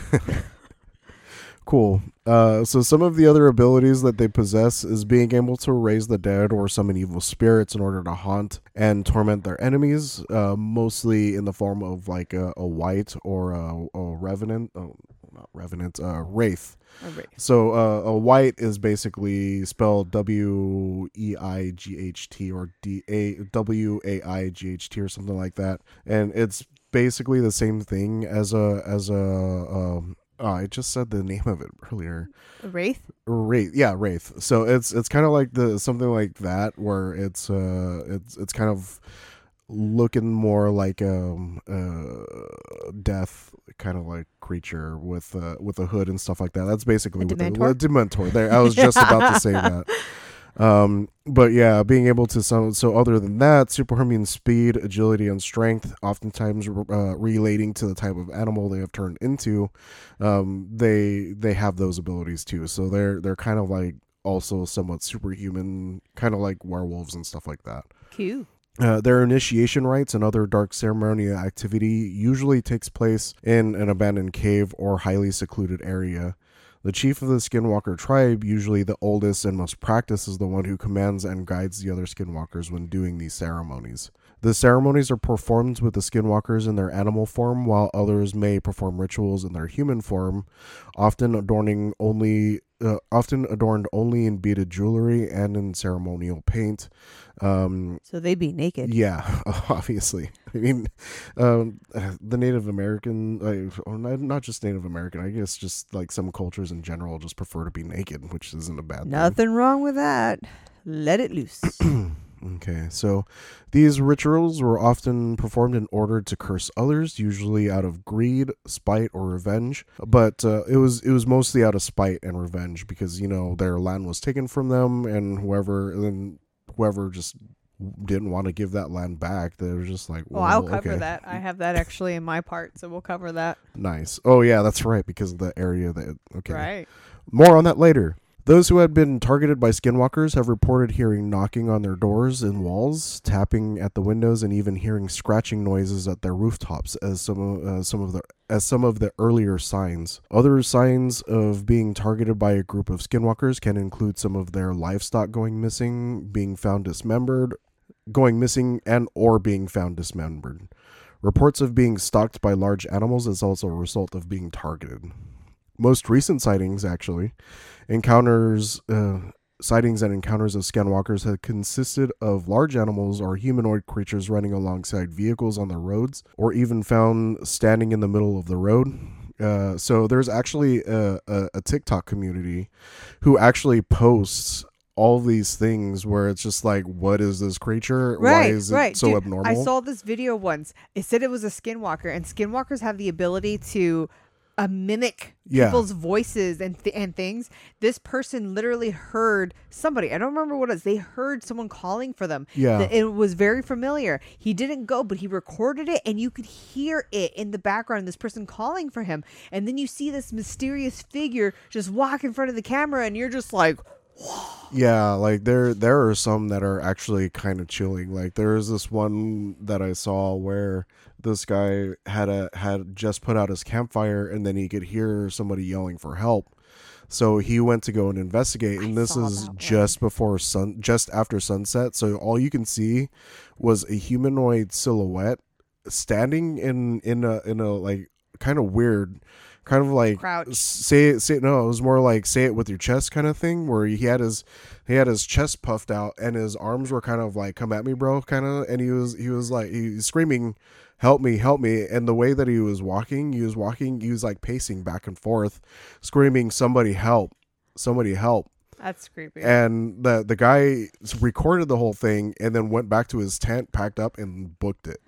Cool. Uh, so some of the other abilities that they possess is being able to raise the dead or summon evil spirits in order to haunt and torment their enemies, uh, mostly in the form of like a, a wight or a, a revenant. Oh, not revenant. Uh, wraith. All right. So uh, a wight is basically spelled W E I G H T or D A W A I G H T or something like that, and it's basically the same thing as a as a. Um, oh, I just said the name of it earlier. Wraith? Wraith, yeah, Wraith. So it's it's kind of like the something like that where it's uh it's it's kind of looking more like um uh death kind of like creature with uh with a hood and stuff like that. That's basically A what Dementor? the Dementor. There, I was just about to say that. Um, but yeah, being able to so so other than that, superhuman speed, agility, and strength, oftentimes uh, relating to the type of animal they have turned into, um, they they have those abilities too. So they're they're kind of like also somewhat superhuman, kind of like werewolves and stuff like that. Cute. Uh, their initiation rites and other dark ceremonial activity usually takes place in an abandoned cave or highly secluded area. The chief of the Skinwalker tribe, usually the oldest and most practiced, is the one who commands and guides the other Skinwalkers when doing these ceremonies. The ceremonies are performed with the Skinwalkers in their animal form, while others may perform rituals in their human form, often adorning only, uh, often adorned only in beaded jewelry and in ceremonial paint. Um, So they be naked. yeah, obviously. I mean, um, the Native American, like, or not not just Native American, I guess just like some cultures in general just prefer to be naked, which isn't a bad thing. Nothing wrong with that. Let it loose. Okay, so these rituals were often performed in order to curse others, usually out of greed, spite, or revenge. But uh, it was it was mostly out of spite and revenge because, you know, their land was taken from them, and whoever then whoever just didn't want to give that land back, they were just like, Oh, well, I'll cover okay. that. I have that actually in my part, so we'll cover that. Nice. Oh yeah, that's right, because of the area that okay. Right. More on that later. Those who had been targeted by skinwalkers have reported hearing knocking on their doors and walls, tapping at the windows, and even hearing scratching noises at their rooftops as some of, uh, some of the as some of the earlier signs. Other signs of being targeted by a group of skinwalkers can include some of their livestock going missing, being found dismembered, going missing and or being found dismembered. Reports of being stalked by large animals is also a result of being targeted. Most recent sightings, actually, encounters, uh, sightings and encounters of skinwalkers have consisted of large animals or humanoid creatures running alongside vehicles on the roads, or even found standing in the middle of the road. Uh, so there's actually a, a, a TikTok community who actually posts all these things where it's just like, what is this creature? Right, Why is it right. so Dude, abnormal? I saw this video once. It said it was a skinwalker, and skinwalkers have the ability to uh, mimic Yeah. people's voices and th- and things. This person literally heard somebody. I don't remember what it was. They heard someone calling for them. Yeah. Th- It was very familiar. He didn't go, but he recorded it, and you could hear it in the background. This person calling for him, and then you see this mysterious figure just walk in front of the camera, and you're just like, Yeah, like there there are some that are actually kind of chilling. Like there is this one that I saw where this guy had a had just put out his campfire, and then he could hear somebody yelling for help. So he went to go and investigate, and I this saw is that one. just before sun just after sunset. So all you can see was a humanoid silhouette standing in in a in a like kind of weird kind of like Crouch. say it, say it. No, it was more like say it with your chest kind of thing, where he had his he had his chest puffed out and his arms were kind of like come at me, bro, kind of, and he was he was like he was screaming, help me, help me, and the way that he was walking, he was walking, he was like pacing back and forth, screaming, somebody help, somebody help. That's creepy. And the the guy recorded the whole thing and then went back to his tent, packed up, and booked it.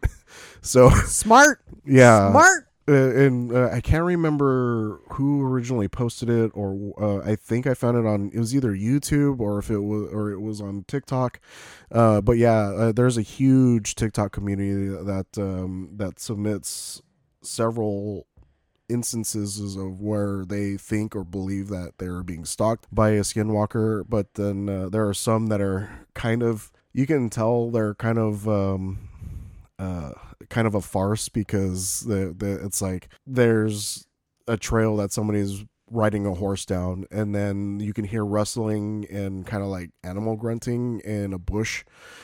So smart. yeah, Smart. Uh, and uh, I can't remember who originally posted it, or uh, I think I found it on, it was either YouTube or if it was, or it was on TikTok. Uh, but yeah, uh, there's a huge TikTok community that um, that submits several instances of where they think or believe that they're being stalked by a skinwalker. But then uh, there are some that are kind of, you can tell they're kind of um, uh, kind of a farce, because the, the it's like there's a trail that somebody's riding a horse down, and then you can hear rustling and kind of like animal grunting in a bush,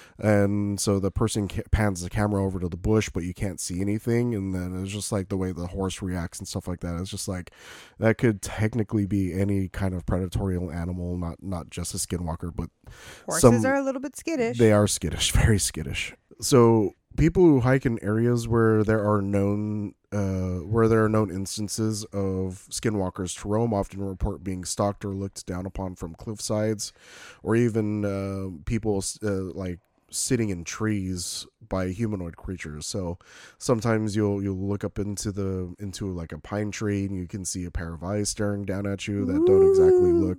and so the person ca- pans the camera over to the bush, but you can't see anything, and then it's just like the way the horse reacts and stuff like that. It's just like that could technically be any kind of predatory animal, not not just a skinwalker, but horses some, are a little bit skittish. They are skittish, very skittish. So people who hike in areas where there are known uh, where there are known instances of skinwalkers to roam often report being stalked or looked down upon from cliff sides, or even uh, people uh, like sitting in trees by humanoid creatures. So sometimes you'll you'll look up into the into like a pine tree and you can see a pair of eyes staring down at you that don't exactly look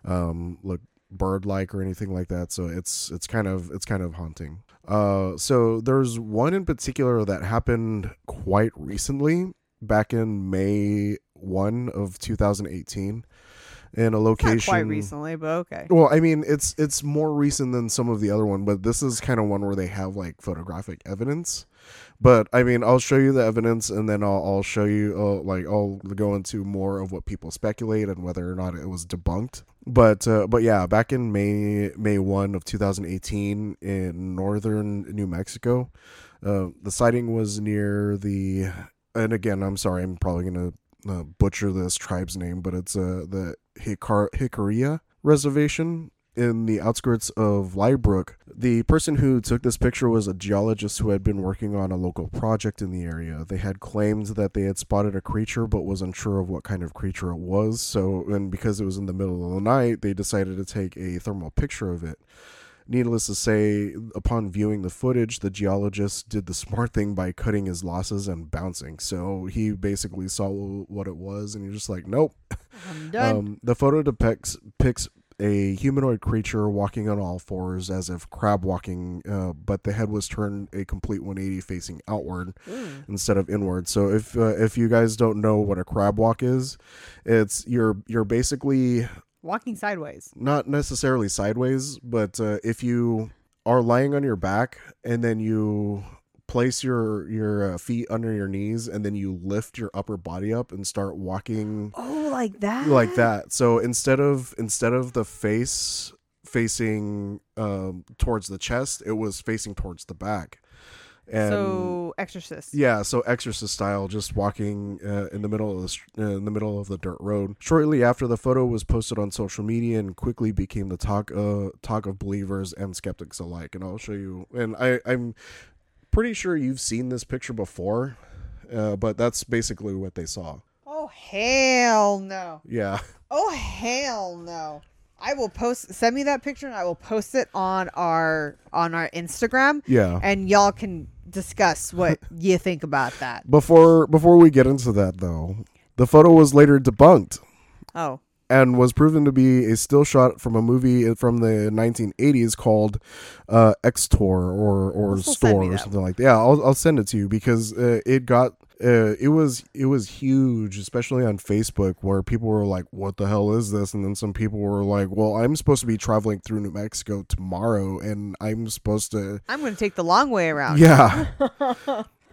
um, look bird-like or anything like that. So it's it's kind of it's kind of haunting. Uh, so there's one in particular that happened quite recently, back in May first of two thousand eighteen, in a location. Not quite recently, but okay. Well, I mean, it's it's more recent than some of the other one, but this is kind of one where they have like photographic evidence. But I mean, I'll show you the evidence, and then I'll I'll show you uh, like I'll go into more of what people speculate and whether or not it was debunked. But uh, but yeah, back in May May first of two thousand eighteen in northern New Mexico, uh, the sighting was near the, and again, I'm sorry, I'm probably gonna uh, butcher this tribe's name, but it's uh, the Hikar- Hikaria Reservation in the outskirts of Liebrook. The person who took this picture was a geologist who had been working on a local project in the area. They had claimed that they had spotted a creature but was unsure of what kind of creature it was. So, and because it was in the middle of the night, they decided to take a thermal picture of it. Needless to say, upon viewing the footage, the geologist did the smart thing by cutting his losses and bouncing. So he basically saw what it was, and he was just like, nope. I'm done. Um, the photo depicts picks a humanoid creature walking on all fours as if crab walking, uh, but the head was turned a complete one eighty facing outward Mm. instead of inward. So if uh, if you guys don't know what a crab walk is, it's you're you're basically Walking sideways. not necessarily sideways, but uh, if you are lying on your back and then you place your your uh, feet under your knees and then you lift your upper body up and start walking Oh, like that? like that. So instead of instead of the face facing um, towards the chest, it was facing towards the back. And so Exorcist. yeah, so Exorcist style, just walking uh, in the middle of the str- uh, in the middle of the dirt road. Shortly after, the photo was posted on social media and quickly became the talk uh, talk of believers and skeptics alike. And I'll show you. And I, I'm pretty sure you've seen this picture before, uh, but that's basically what they saw. Oh, hell no. Yeah. Oh, hell no. I will post, send me that picture and I will post it on our, on our Instagram. Yeah. And y'all can discuss what you think about that. Before before we get into that, though, the photo was later debunked Oh. and was proven to be a still shot from a movie from the nineteen eighties called uh, Extor or or Also send Store me or that something like that. Yeah, I'll I'll send it to you because uh, it got uh, it was it was huge, especially on Facebook, where people were like, "What the hell is this?" And then some people were like, "Well, I'm supposed to be traveling through New Mexico tomorrow, and I'm supposed to." I'm going to take the long way around. Yeah.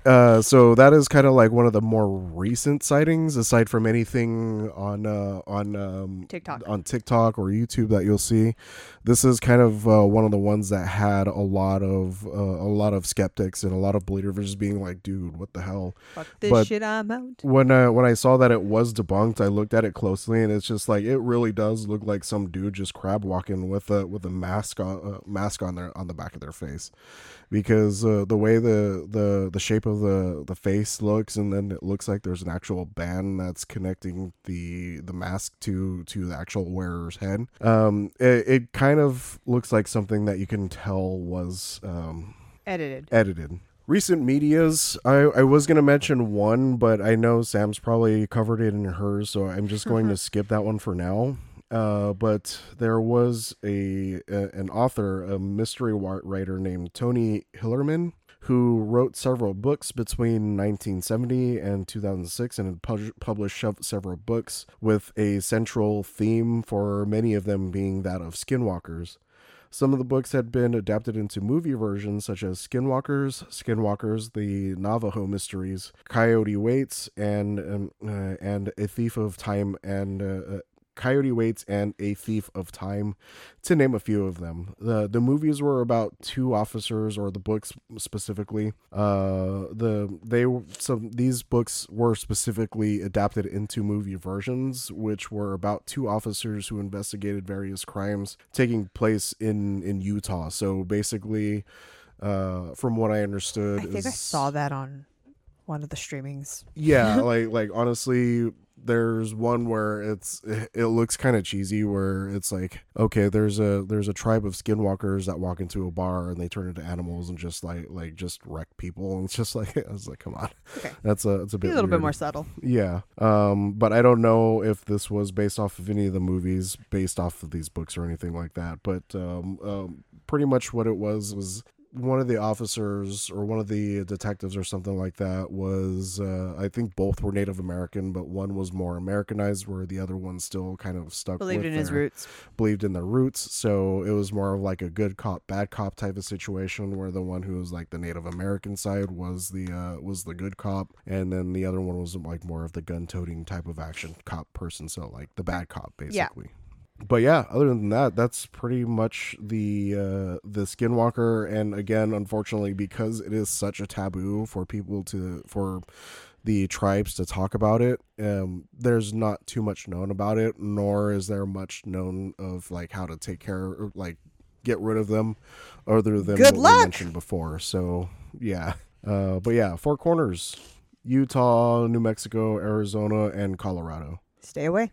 Uh, so that is kind of like one of the more recent sightings, aside from anything on uh, on um, TikTok. on TikTok or YouTube that you'll see. This is kind of uh, one of the ones that had a lot of uh, a lot of skeptics and a lot of believers being like, "Dude, what the hell?" Fuck this But shit, I'm out. When uh, when I saw that it was debunked, I looked at it closely, and it's just like it really does look like some dude just crab walking with a with a mask on uh, mask on their on the back of their face, because uh, the way the, the the shape of the the face looks, and then it looks like there's an actual band that's connecting the the mask to to the actual wearer's head. Um, it, it kind of looks like something that you can tell was um Edited. edited. Recent medias, I, I was going to mention one, but I know Sam's probably covered it in hers, so I'm just going to skip that one for now. Uh, but there was a, a an author, a mystery writer named Tony Hillerman, who wrote several books between nineteen seventy and two thousand six, and had pu- published several books with a central theme, for many of them being that of skinwalkers. Some of the books had been adapted into movie versions, such as Skinwalkers, Skinwalkers, The Navajo Mysteries, Coyote Waits, and um, uh, and A Thief of Time, and uh, Coyote Waits and A Thief of Time, to name a few of them. The the movies were about two officers, or the books specifically. Uh, the they so these books were specifically adapted into movie versions, which were about two officers who investigated various crimes taking place in in Utah. So basically, uh, from what I understood, I think is, I saw that on one of the streamings. Yeah, like like honestly, there's one where it's it looks kind of cheesy, where it's like, okay, there's a there's a tribe of skinwalkers that walk into a bar and they turn into animals and just like like just wreck people, and it's just like, I was like, come on. Okay. That's a it's a bit Be a little weird. bit more subtle. Yeah. Um but I don't know if this was based off of any of the movies based off of these books or anything like that, but um, um pretty much what it was was one of the officers or one of the detectives or something like that was, uh, I think both were Native American, but one was more Americanized, where the other one still kind of stuck Believed with in his their- roots. believed in their roots. So it was more of like a good cop, bad cop type of situation, where the one who was like the Native American side was the uh, was the good cop, and then the other one was like more of the gun-toting type of action cop person. So like the bad cop, basically. Yeah. But yeah, other than that, that's pretty much the uh, the Skinwalker. And again, unfortunately, because it is such a taboo for people to for the tribes to talk about it, um, there's not too much known about it, nor is there much known of like how to take care, or, like get rid of them, other than Good what luck! we mentioned before. So yeah, uh, but yeah, Four Corners, Utah, New Mexico, Arizona, and Colorado. Stay away.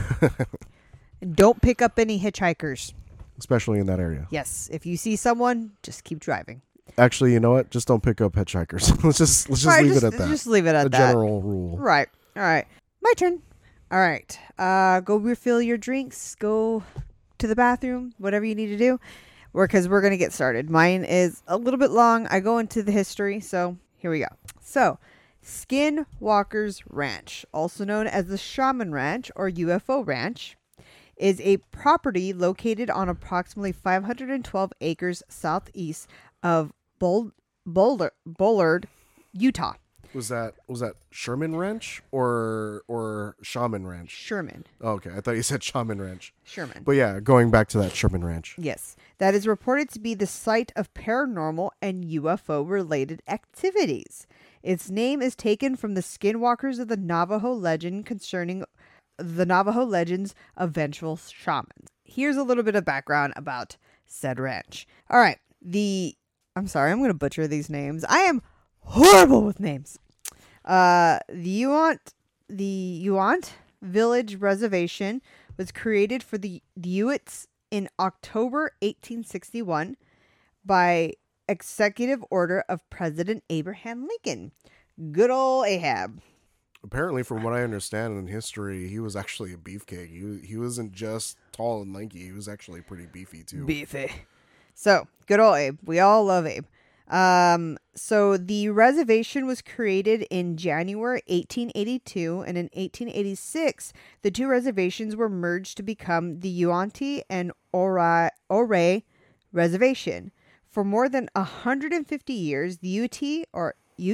And don't pick up any hitchhikers. Especially in that area. Yes. If you see someone, just keep driving. Actually, you know what? Just don't pick up hitchhikers. let's just let's just Right, leave just, it at that. Just leave it at a that. general rule. Right. All right. My turn. All right. Uh, go refill your drinks. Go to the bathroom. Whatever you need to do. Because we're going to get started. Mine is a little bit long. I go into the history. So here we go. So Skinwalkers Ranch, also known as the Shaman Ranch or U F O Ranch, is a property located on approximately five hundred twelve acres southeast of Bol- Boulder, Bullard, Utah. Was that was that Sherman Ranch or or Shaman Ranch? Sherman. Oh, okay, I thought you said Shaman Ranch. Sherman. But yeah, going back to that Sherman Ranch. Yes. That is reported to be the site of paranormal and U F O related activities. Its name is taken from the skinwalkers of the Navajo legend concerning the Navajo legends of vengeful shamans. Here's a little bit of background about said ranch. All right. The, I'm sorry, I'm going to butcher these names. I am horrible with names. Uh, the Uant, the Uant Village Reservation was created for the, the Utes in October eighteen sixty-one by executive order of President Abraham Lincoln. Good old Ahab. Apparently, from what I understand in history, he was actually a beefcake. He he wasn't just tall and lanky. He was actually pretty beefy too. Beefy. So, good old Abe. We all love Abe. Um, so the reservation was created in January eighteen eighty-two, and in eighteen eighty-six, the two reservations were merged to become the Uinta and Ouray, Ouray Reservation. For more than one hundred fifty years, the Ute or Ute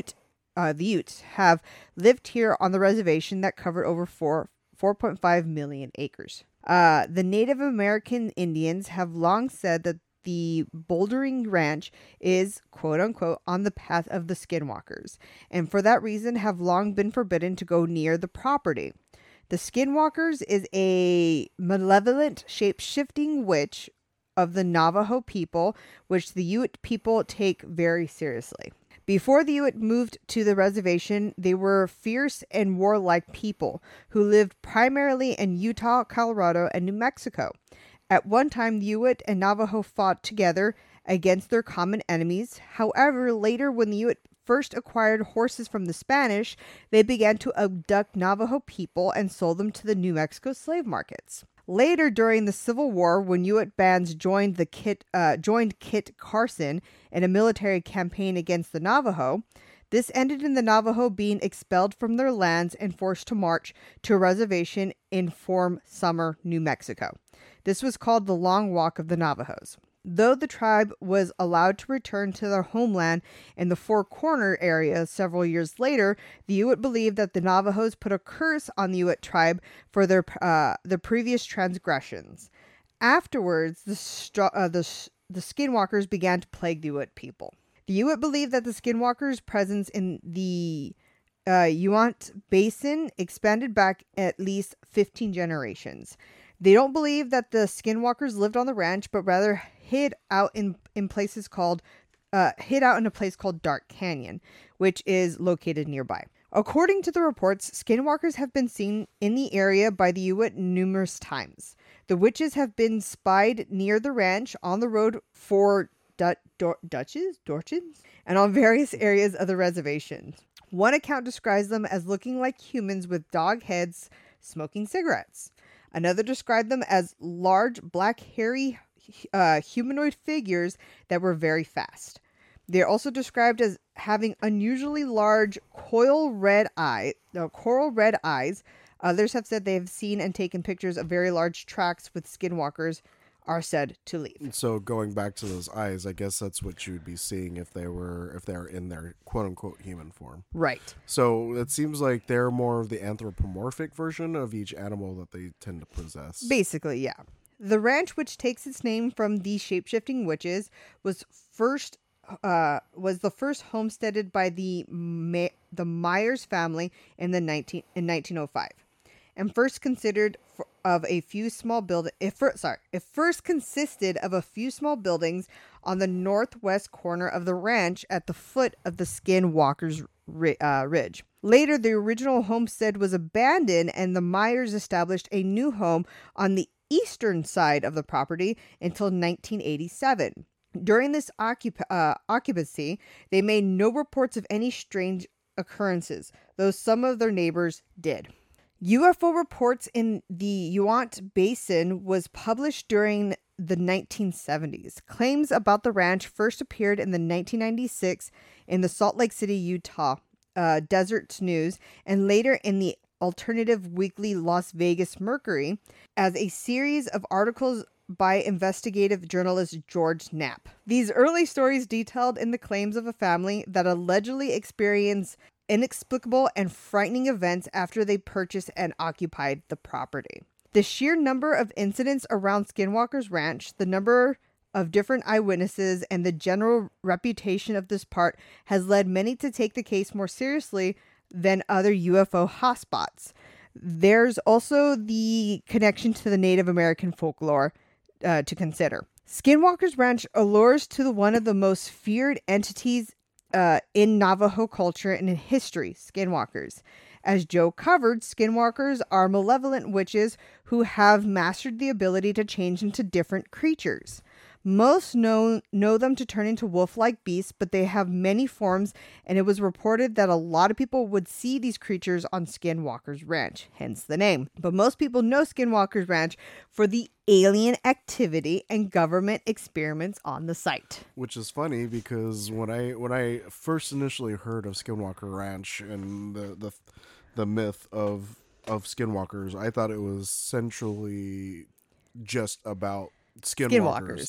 uh, the Utes have lived here on the reservation that covered over four, 4.5 million acres. Uh, the Native American Indians have long said that the Bouldering Ranch is, quote unquote, on the path of the Skinwalkers, and for that reason have long been forbidden to go near the property. The Skinwalkers is a malevolent, shape-shifting witch of the Navajo people, which the Ute people take very seriously. Before the Ute moved to the reservation, they were fierce and warlike people who lived primarily in Utah, Colorado, and New Mexico. At one time, the Ute and Navajo fought together against their common enemies. However, later when the Ute first acquired horses from the Spanish, they began to abduct Navajo people and sold them to the New Mexico slave markets. Later, during the Civil War, when Ute bands joined the Kit, uh, joined Kit Carson in a military campaign against the Navajo, this ended in the Navajo being expelled from their lands and forced to march to a reservation in Form Summer, New Mexico. This was called the Long Walk of the Navajos. Though the tribe was allowed to return to their homeland in the Four Corner area several years later, the Ute believed that the Navajos put a curse on the Ute tribe for their uh, the previous transgressions. Afterwards, the, str- uh, the, the Skinwalkers began to plague the Ute people. The Ute believed that the Skinwalkers' presence in the uh, Uinta Basin expanded back at least fifteen generations. They don't believe that the Skinwalkers lived on the ranch, but rather hid out in, in places called, uh, hid out in a place called Dark Canyon, which is located nearby. According to the reports, Skinwalkers have been seen in the area by the Ute numerous times. The witches have been spied near the ranch, on the road for du- do- Dutches, Dorchins, and on various areas of the reservation. One account describes them as looking like humans with dog heads, smoking cigarettes. Another described them as large, black, hairy, uh, humanoid figures that were very fast. They're also described as having unusually large coil red eye, no, coral red eyes. Others have said they have seen and taken pictures of very large tracks with skinwalkers are said to leave. So going back to those eyes, I guess that's what you would be seeing if they were if they're in their quote unquote human form. Right. So it seems like they're more of the anthropomorphic version of each animal that they tend to possess. Basically, yeah. The ranch, which takes its name from these shape-shifting witches, was first uh, was the first homesteaded by the Ma- the Myers family in the nineteen in nineteen oh five, and first considered for, of a few small build. If for, sorry, it first consisted of a few small buildings on the northwest corner of the ranch at the foot of the Skinwalkers uh, Ridge. Later, the original homestead was abandoned, and the Myers established a new home on the eastern side of the property until nineteen eighty-seven. During this occup- uh, occupancy, they made no reports of any strange occurrences, though some of their neighbors did. U F O reports in the Uinta Basin was published during the nineteen seventies. Claims about the ranch first appeared in the nineteen ninety-six in the Salt Lake City, Utah uh, Desert News, and later in the alternative weekly Las Vegas Mercury as a series of articles by investigative journalist George Knapp. These early stories detailed in the claims of a family that allegedly experienced inexplicable and frightening events after they purchased and occupied the property. The sheer number of incidents around Skinwalkers Ranch, the number of different eyewitnesses, and the general reputation of this part has led many to take the case more seriously than other U F O hotspots. There's also the connection to the Native American folklore uh, to consider. Skinwalkers Ranch allures to the one of the most feared entities uh, in Navajo culture and in history, skinwalkers. As Joe covered, skinwalkers are malevolent witches who have mastered the ability to change into different creatures. Most know, know them to turn into wolf-like beasts, but they have many forms, and it was reported that a lot of people would see these creatures on Skinwalkers Ranch, hence the name. But most people know Skinwalkers Ranch for the alien activity and government experiments on the site. Which is funny because when I when I first initially heard of Skinwalker Ranch and the the, the myth of of skinwalkers, I thought it was centrally just about skinwalkers. Skinwalkers.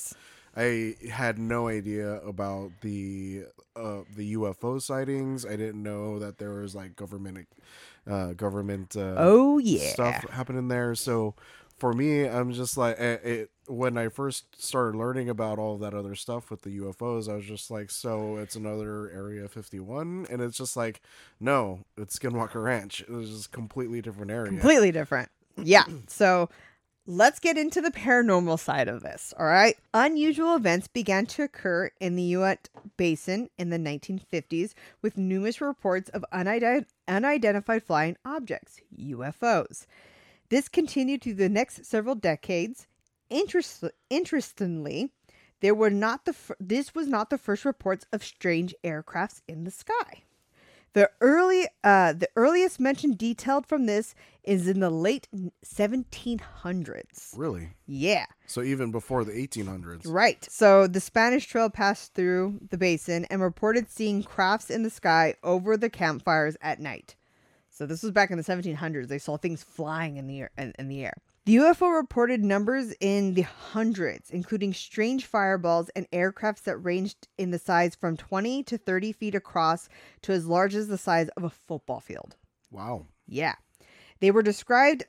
I had no idea about the uh, the U F O sightings. I didn't know that there was like government uh, government uh, Oh, yeah. stuff happening there. So for me, I'm just like it, it, when I first started learning about all that other stuff with the U F Os, I was just like, so it's another Area fifty-one, and it's just like, no, it's Skinwalker Ranch. It was just a completely different area. Completely different. Yeah. So let's get into the paranormal side of this. All right. Unusual events began to occur in the Uinta Basin in the nineteen fifties with numerous reports of unident- unidentified flying objects, U F Os. This continued through the next several decades. Interest- interestingly, there were not the f- this was not the first reports of strange aircrafts in the sky. The early, uh, the earliest mention detailed from this is in the late seventeen hundreds. Really? Yeah, So even before the eighteen hundreds. right. So the Spanish Trail passed through the basin and reported seeing crafts in the sky over the campfires at night. So this was back in the seventeen hundreds. They saw things flying in the air. In, in the air. The U F O reported numbers in the hundreds, including strange fireballs and aircrafts that ranged in the size from twenty to thirty feet across to as large as the size of a football field. Wow. Yeah. They were described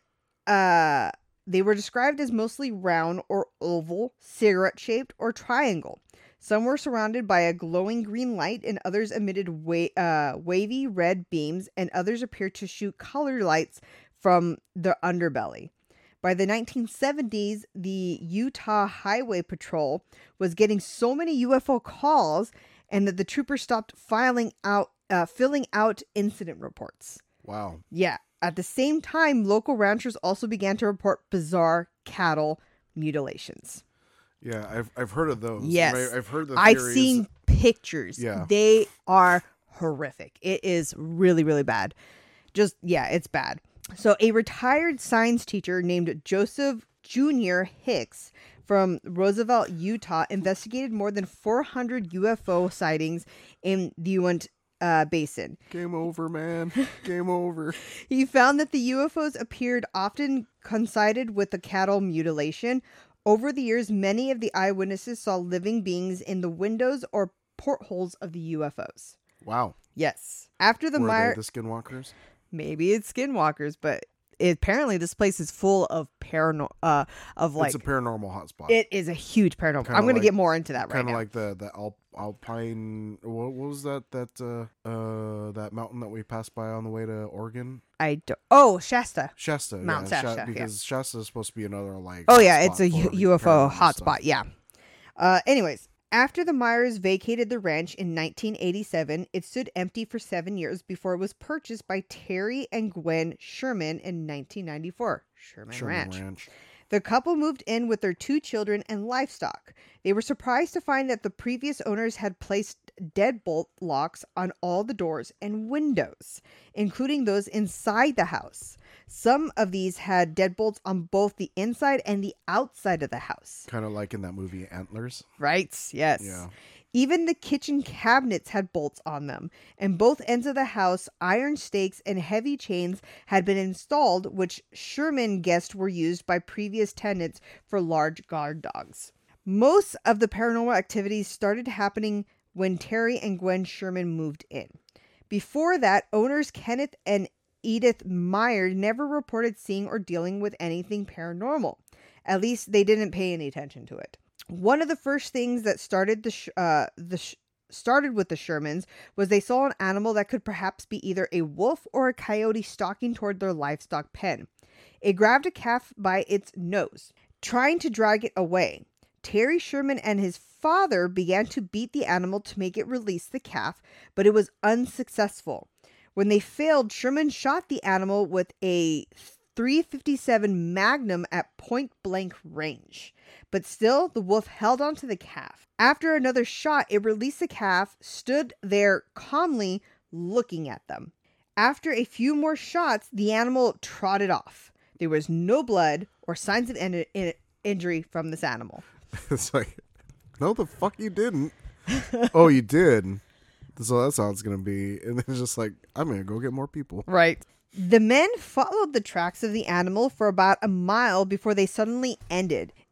uh they were described as mostly round or oval, cigarette-shaped, or triangle. Some were surrounded by a glowing green light, and others emitted wa- uh, wavy red beams, and others appeared to shoot color lights from the underbelly. By the nineteen seventies, the Utah Highway Patrol was getting so many U F O calls, and that the troopers stopped filing out, uh, filling out incident reports. Wow. Yeah. At the same time, local ranchers also began to report bizarre cattle mutilations. Yeah, I've I've heard of those. Yes. I, I've heard the I've theories. seen pictures. Yeah. They are horrific. It is really, really bad. Just, yeah, it's bad. So a retired science teacher named Joseph Junior Hicks from Roosevelt, Utah, investigated more than four hundred U F O sightings in the Uinta uh, Basin. Game over, man. Game over. He found that the U F Os appeared often coincided with the cattle mutilation. Over the years, many of the eyewitnesses saw living beings in the windows or portholes of the U F Os. Wow. Yes. After the Were Meyer... they the skinwalkers? Maybe it's skinwalkers, but it, apparently this place is full of paranormal, uh, of like... It's a paranormal hotspot. It is a huge paranormal. Kinda I'm going like- to get more into that right Kind of now. like the the Al- Alpine. What, what was that? That uh, uh that mountain that we passed by on the way to Oregon? I don't... Oh, Shasta. Shasta. Mount yeah, Shasta, yeah. because Shasta is supposed to be another like. Oh, yeah, hotspot it's a U- for U F O paranormal hotspot, stuff. yeah. Uh, anyways, after the Myers vacated the ranch in nineteen eighty-seven, it stood empty for seven years before it was purchased by Terry and Gwen Sherman in nineteen ninety-four. Sherman, Sherman Ranch. Ranch. The couple moved in with their two children and livestock. They were surprised to find that the previous owners had placed deadbolt locks on all the doors and windows, including those inside the house. Some of these had deadbolts on both the inside and the outside of the house. Kind of like in that movie Antlers. Right? Yes. Yeah. Even the kitchen cabinets had bolts on them, and both ends of the house, iron stakes and heavy chains had been installed, which Sherman guessed were used by previous tenants for large guard dogs. Most of the paranormal activities started happening when Terry and Gwen Sherman moved in. Before that, owners Kenneth and Edith Meyer never reported seeing or dealing with anything paranormal. At least they didn't pay any attention to it. One of the first things that started the sh- uh, the sh- started with the Shermans was they saw an animal that could perhaps be either a wolf or a coyote stalking toward their livestock pen. It grabbed a calf by its nose, trying to drag it away. Terry Sherman and his father began to beat the animal to make it release the calf, but it was unsuccessful. When they failed, Sherman shot the animal with a three fifty-seven Magnum at point blank range. But still, the wolf held onto the calf. After another shot, it released the calf, stood there calmly looking at them. After a few more shots, the animal trotted off. There was no blood or signs of in- in- injury from this animal. It's like, no, the fuck you didn't. Oh, you did. So that's how it's gonna be. And then it's just like, I'm gonna go get more people. Right. The men followed the tracks of the animal for about a mile before they suddenly ended. It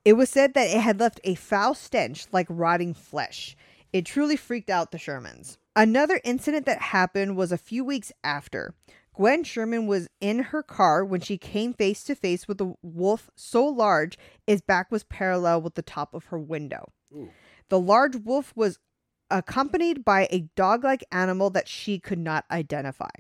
It was said that it had left a foul stench like rotting flesh. It truly freaked out the Shermans. Another incident that happened was a few weeks after. Gwen Sherman was in her car when she came face to face with a wolf so large its back was parallel with the top of her window. Ooh. The large wolf was accompanied by a dog-like animal that she could not identify.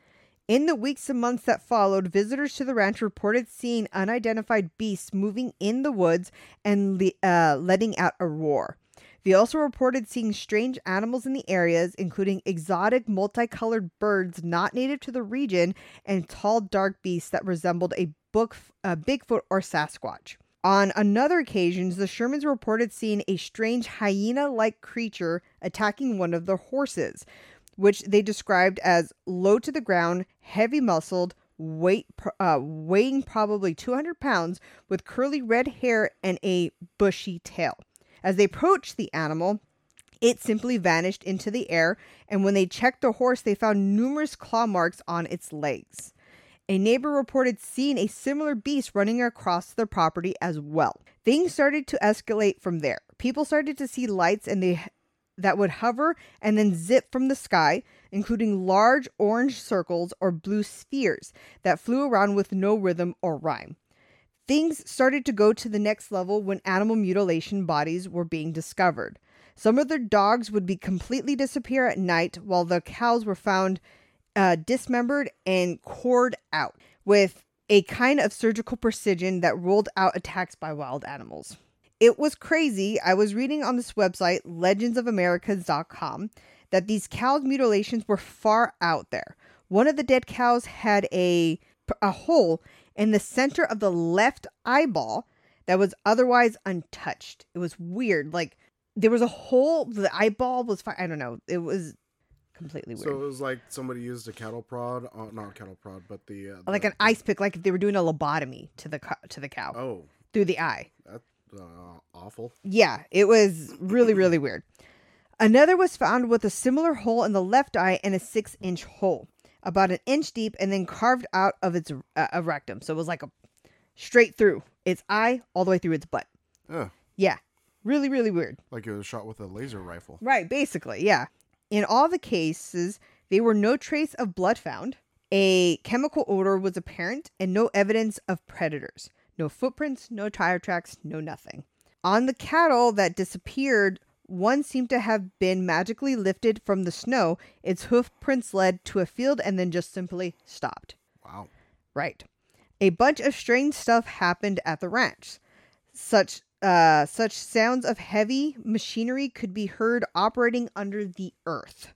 In the weeks and months that followed, visitors to the ranch reported seeing unidentified beasts moving in the woods and le- uh, letting out a roar. They also reported seeing strange animals in the areas, including exotic multicolored birds not native to the region and tall dark beasts that resembled a, book, a Bigfoot or Sasquatch. On another occasion, the Shermans reported seeing a strange hyena-like creature attacking one of their horses, which they described as low to the ground, heavy-muscled, weight, uh, weighing probably two hundred pounds, with curly red hair and a bushy tail. As they approached the animal, it simply vanished into the air, and when they checked the horse, they found numerous claw marks on its legs. A neighbor reported seeing a similar beast running across their property as well. Things started to escalate from there. People started to see lights and they that would hover and then zip from the sky, including large orange circles or blue spheres that flew around with no rhythm or rhyme. Things started to go to the next level when animal mutilation bodies were being discovered. Some of their dogs would be completely disappear at night, while the cows were found uh, dismembered and cored out with a kind of surgical precision that ruled out attacks by wild animals. It was crazy. I was reading on this website, legends of americas dot com, that these cows' mutilations were far out there. One of the dead cows had a, a hole in the center of the left eyeball that was otherwise untouched. It was weird. Like, there was a hole. The eyeball was fine. I don't know. It was completely weird. So it was like somebody used a cattle prod, uh, not cattle prod, but the, uh, the like an ice pick, like if they were doing a lobotomy to the to the cow. Oh, through the eye. That's uh, awful. Yeah, it was really really weird. Another was found with a similar hole in the left eye and a six-inch hole, about an inch deep, and then carved out of its uh, rectum. So it was like a straight through its eye, all the way through its butt. Yeah. Yeah. Really, really weird. Like it was shot with a laser rifle. Right, basically, yeah. In all the cases, there were no trace of blood found. A chemical odor was apparent, and no evidence of predators. No footprints, no tire tracks, no nothing. On the cattle that disappeared, one seemed to have been magically lifted from the snow. Its hoof prints led to a field and then just simply stopped. Wow. Right. A bunch of strange stuff happened at the ranch. Such uh, such sounds of heavy machinery could be heard operating under the earth.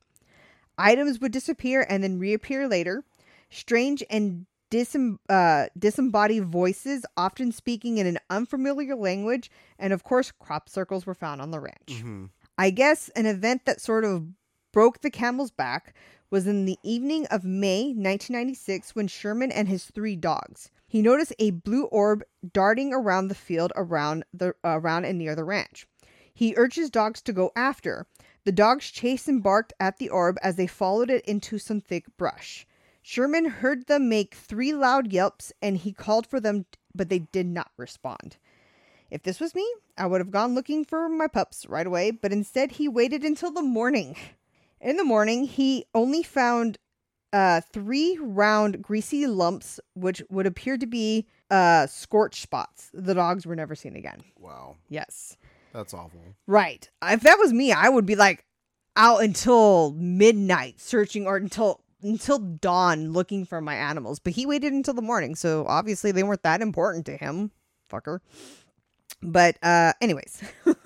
Items would disappear and then reappear later. Strange and disem- uh, disembodied voices, often speaking in an unfamiliar language, and of course, crop circles were found on the ranch. Mm-hmm. I guess an event that sort of broke the camel's back was in the evening of May nineteen ninety-six when Sherman and his three dogs. He noticed a blue orb darting around the field around the uh, around and near the ranch. He urged his dogs to go after. The dogs chased and barked at the orb as they followed it into some thick brush. Sherman heard them make three loud yelps, and he called for them, but they did not respond. If this was me, I would have gone looking for my pups right away, but instead he waited until the morning. In the morning, he only found uh, three round greasy lumps, which would appear to be uh, scorch spots. The dogs were never seen again. Wow. Yes. That's awful. Right. If that was me, I would be like out until midnight searching, or until until dawn looking for my animals. But he waited until the morning, so obviously they weren't that important to him. Fucker. But uh, anyways,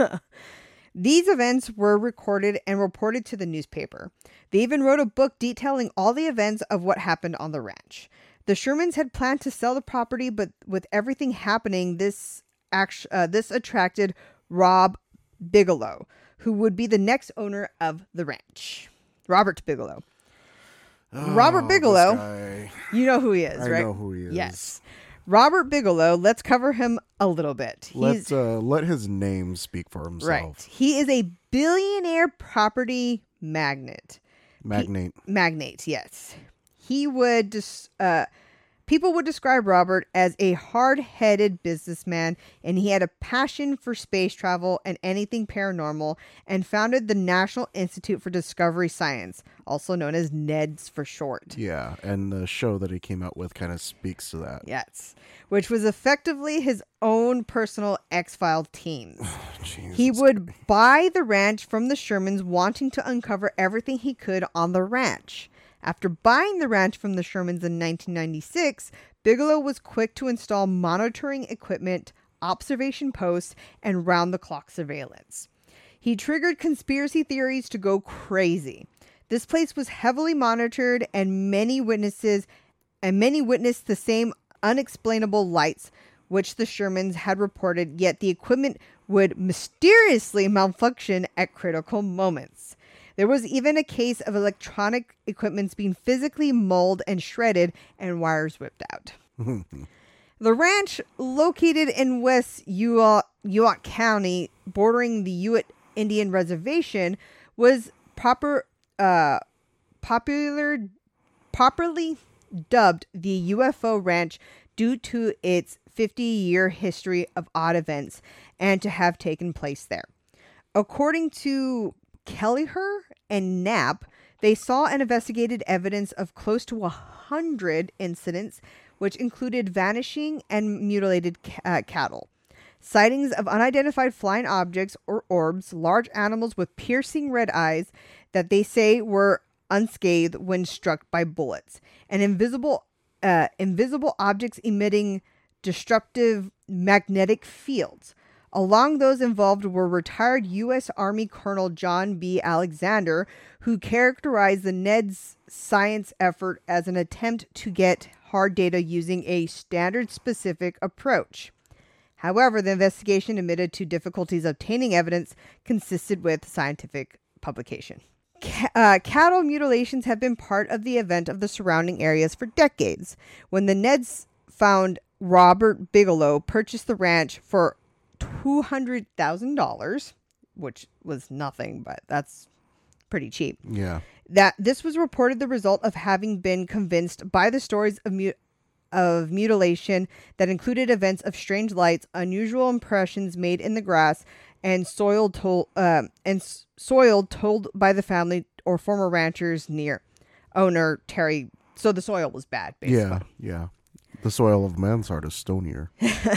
these events were recorded and reported to the newspaper. They even wrote a book detailing all the events of what happened on the ranch. The Shermans had planned to sell the property, but with everything happening, this act- uh, this attracted Rob Bigelow, who would be the next owner of the ranch. Robert Bigelow. Oh, Robert Bigelow, you know who he is, I right? I know who he is. Yes. Robert Bigelow, let's cover him a little bit. Let's uh, let his name speak for himself. Right. He is a billionaire property magnate. Magnate. He, magnate, yes. He would just, uh, People would describe Robert as a hard-headed businessman, and he had a passion for space travel and anything paranormal, and founded the National Institute for Discovery Science, also known as NEDS for short. Yeah, and the show that he came out with kind of speaks to that. Yes, which was effectively his own personal X-File team. He would buy the ranch from the Shermans, wanting to uncover everything he could on the ranch. After buying the ranch from the Shermans in nineteen ninety-six, Bigelow was quick to install monitoring equipment, observation posts, and round-the-clock surveillance. He triggered conspiracy theories to go crazy. This place was heavily monitored, and many witnesses and many witnessed the same unexplainable lights which the Shermans had reported, yet the equipment would mysteriously malfunction at critical moments. There was even a case of electronic equipment being physically mauled and shredded and wires ripped out. The ranch, located in West Yawk County, bordering the Ute Indian Reservation, was proper, uh, popular, properly dubbed the U F O Ranch due to its fifty-year history of odd events and to have taken place there. According to Kelleher and Knapp, they saw and investigated evidence of close to a hundred incidents, which included vanishing and mutilated ca- uh, cattle, sightings of unidentified flying objects or orbs, large animals with piercing red eyes that they say were unscathed when struck by bullets, and invisible, uh, invisible objects emitting destructive magnetic fields. Along those involved were retired U S Army Colonel John B. Alexander, who characterized the NEDS science effort as an attempt to get hard data using a standard-specific approach. However, the investigation admitted to difficulties obtaining evidence consistent with scientific publication. Ca- uh, cattle mutilations have been part of the event of the surrounding areas for decades. When the NEDS found Robert Bigelow purchased the ranch for two hundred thousand dollars, which was nothing, but that's pretty cheap. Yeah. That this was reported the result of having been convinced by the stories of mu- of mutilation that included events of strange lights, unusual impressions made in the grass, and soil told uh, and s- soil told by the family or former ranchers near owner Terry. So the soil was bad, basically. Yeah, yeah. The soil of man's heart is stonier.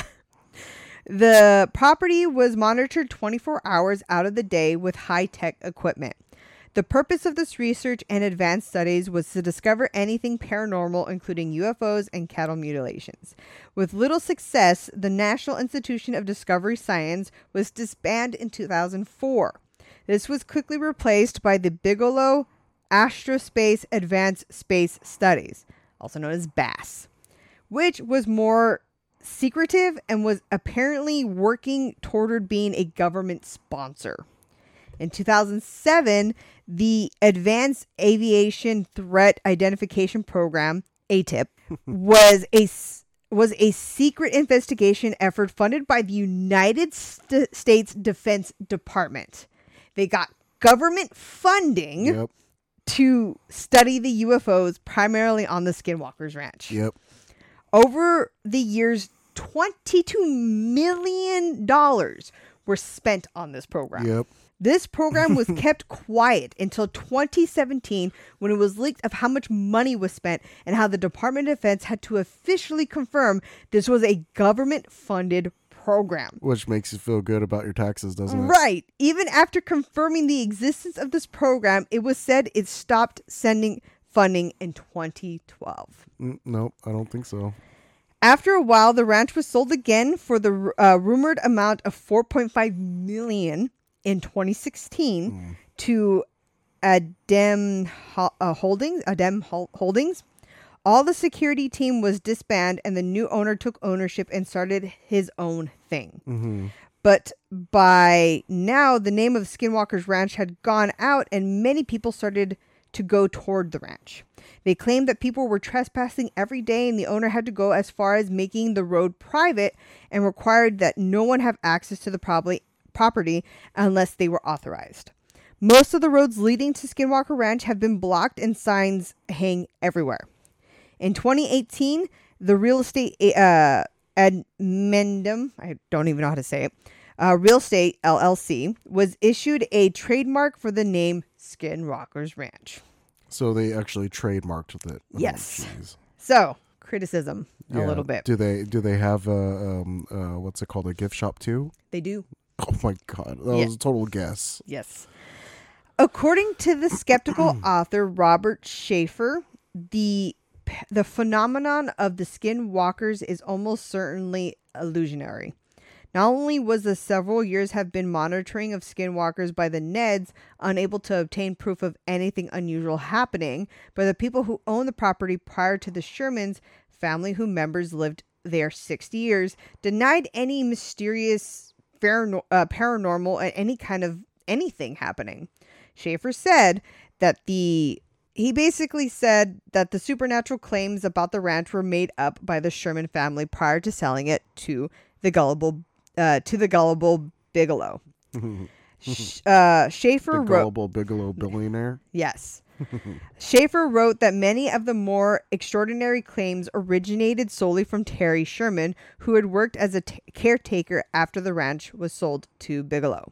The property was monitored twenty-four hours out of the day with high-tech equipment. The purpose of this research and advanced studies was to discover anything paranormal, including U F Os and cattle mutilations. With little success, the National Institution of Discovery Science was disbanded in two thousand four. This was quickly replaced by the Bigelow Astrospace Advanced Space Studies, also known as BASS, which was more secretive and was apparently working toward being a government sponsor. In two thousand seven, the Advanced Aviation Threat Identification Program, A T I P, was a was a secret investigation effort funded by the United St- States Defense Department. They got government funding Yep. to study the U F Os primarily on the Skinwalkers Ranch. Yep. Over the years, twenty-two million dollars were spent on this program. Yep. This program was kept quiet until twenty seventeen, when it was leaked of how much money was spent and how the Department of Defense had to officially confirm this was a government-funded program. Which makes you feel good about your taxes, doesn't it? Right. Even after confirming the existence of this program, it was said it stopped sending funding in twenty twelve. Mm, nope, I don't think so. After a while, the ranch was sold again for the uh, rumored amount of four point five million dollars in twenty sixteen mm. to Adem uh, Holdings. Adem Holdings. All the security team was disbanded, and the new owner took ownership and started his own thing. Mm-hmm. But by now, the name of Skinwalkers Ranch had gone out, and many people started to go toward the ranch. They claimed that people were trespassing every day, and the owner had to go as far as making the road private and required that no one have access to the property property unless they were authorized. Most of the roads leading to Skinwalker Ranch have been blocked and signs hang everywhere. In twenty eighteen, the real estate uh, Admendum, I don't even know how to say it, uh, Real Estate L L C, was issued a trademark for the name Skinwalker's Ranch. So they actually trademarked it. Oh, Yes. geez. So, criticism a Yeah. little bit. Do they do they have a um uh what's it called, a gift shop too? They do. Oh my god, that Yeah. was a total guess. Yes. According to the skeptical author Robert Schaefer, the the phenomenon of the skinwalkers is almost certainly illusionary. Not only was the several years have been monitoring of skinwalkers by the Neds unable to obtain proof of anything unusual happening, but the people who owned the property prior to the Shermans, family whose members lived there sixty years, denied any mysterious Fair, uh, paranormal and any kind of anything happening. Schaefer said that the he basically said that the supernatural claims about the ranch were made up by the Sherman family prior to selling it to the gullible uh, to the gullible Bigelow. Sh- uh, Schaefer The wrote, gullible Bigelow billionaire. yes. Schaefer wrote that many of the more extraordinary claims originated solely from Terry Sherman, who had worked as a t- caretaker after the ranch was sold to Bigelow.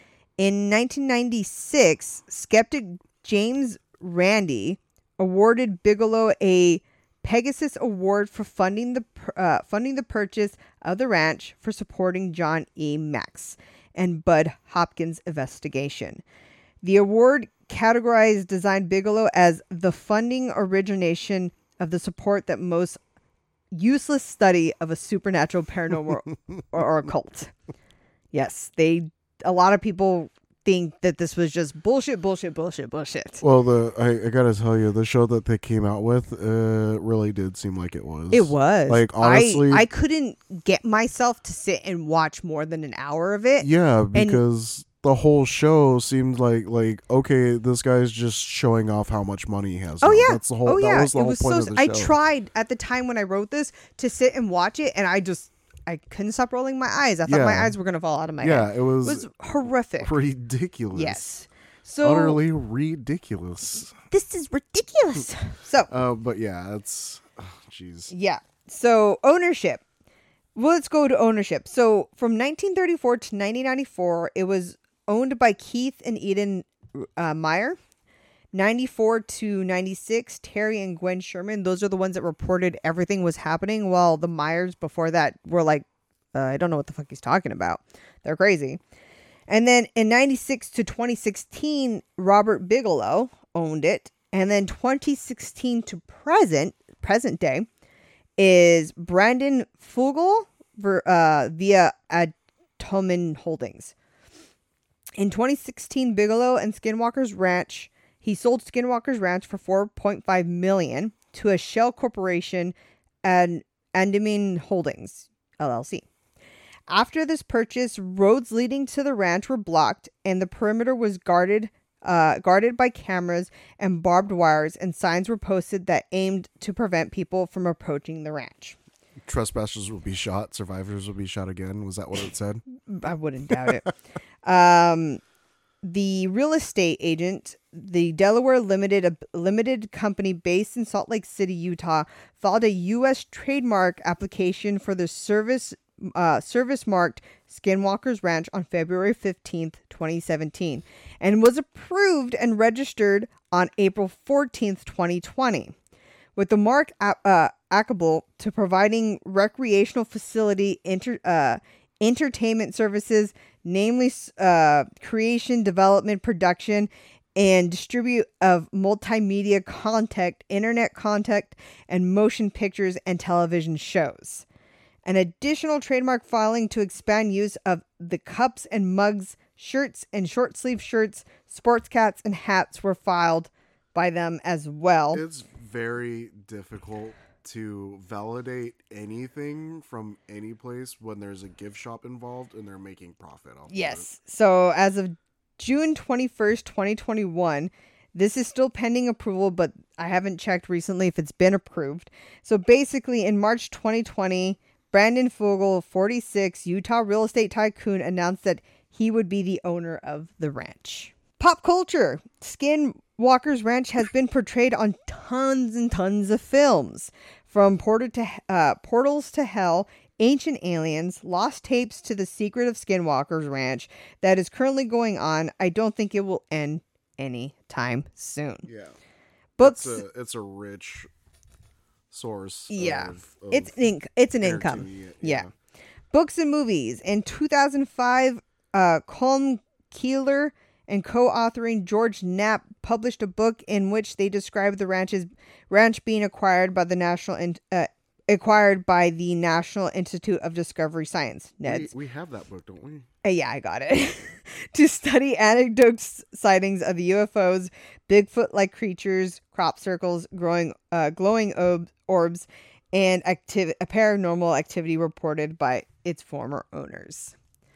In nineteen ninety-six, skeptic James Randi awarded Bigelow a Pegasus Award for funding the uh, funding the purchase of the ranch for supporting John E. Max and Bud Hopkins' investigation. The award categorized Design Bigelow as the funding origination of the support that most useless study of a supernatural, paranormal, or, or occult. Yes, they. A lot of people think that this was just bullshit, bullshit, bullshit, bullshit. Well, the I, I gotta tell you, the show that they came out with uh, really did seem like it was. It was. Like, honestly, I, I couldn't get myself to sit and watch more than an hour of it. yeah, because the whole show seemed like like okay, this guy's just showing off how much money he has. Oh now. yeah. That's the whole. Oh that yeah. was the it whole was point so. of the I show. tried at the time when I wrote this to sit and watch it, and I just I couldn't stop rolling my eyes. I thought Yeah. my eyes were gonna fall out of my Yeah, head. it was, It was horrific. ridiculous. Yes. So Utterly ridiculous. this is ridiculous. So Uh, but yeah, it's jeez. yeah. So ownership. Well, let's go to ownership. So from nineteen thirty-four to nineteen ninety-four, it was owned by Keith and Eden uh, Meyer. ninety-four to ninety-six, Terry and Gwen Sherman. Those are the ones that reported everything was happening, while the Myers before that were like, uh, I don't know what the fuck he's talking about. They're crazy. And then in ninety-six to twenty sixteen, Robert Bigelow owned it. And then twenty sixteen to present, present day, is Brandon Fugel uh, via Atomin Holdings. In twenty sixteen, Bigelow and Skinwalker's Ranch, he sold Skinwalker's Ranch for four point five million dollars to a shell corporation and Andaman Holdings, L L C. After this purchase, roads leading to the ranch were blocked and the perimeter was guarded uh, guarded by cameras and barbed wires, and signs were posted that aimed to prevent people from approaching the ranch. Trespassers will be shot. Survivors will be shot again. Was that what it said? I wouldn't doubt it. Um, the real estate agent, the Delaware Limited, a limited company based in Salt Lake City, Utah, filed a U S trademark application for the service uh, service marked Skinwalker's Ranch on February fifteenth, twenty seventeen, and was approved and registered on April fourteenth, twenty twenty. With the mark uh, applicable to providing recreational facility inter, uh, entertainment services, namely uh, creation, development, production, and distribute of multimedia content, internet content, and motion pictures and television shows. An additional trademark filing to expand use of the cups and mugs, shirts and short sleeve shirts, sports caps, and hats were filed by them as well. It's very difficult to validate anything from any place when there's a gift shop involved and they're making profit off Yes. So as of June twenty-first, twenty twenty-one, this is still pending approval, but I haven't checked recently if it's been approved. So basically in March twenty twenty, Brandon Fugel, forty-six, Utah real estate tycoon, announced that he would be the owner of the ranch. Pop culture. Skinwalker's Ranch has been portrayed on tons and tons of films. From portal to, uh, Portals to Hell, Ancient Aliens, Lost Tapes to The Secret of Skinwalker's Ranch that is currently going on. I don't think it will end anytime soon. Yeah. Books. It's a, it's a rich source. Yeah. Of, of It's an, inc- it's an air income. to it, Yeah. Books and movies. In two thousand five, uh, Colm Keeler and co-authoring George Knapp published a book in which they described the ranch's ranch being acquired by the national in, uh, acquired by the National Institute of Discovery Science. Ned's. We, we have that book, don't we? Uh, yeah, I got it. To study anecdotes, sightings of the U F Os, Bigfoot-like creatures, crop circles, growing, uh, glowing ob- orbs, and activ- a paranormal activity reported by its former owners.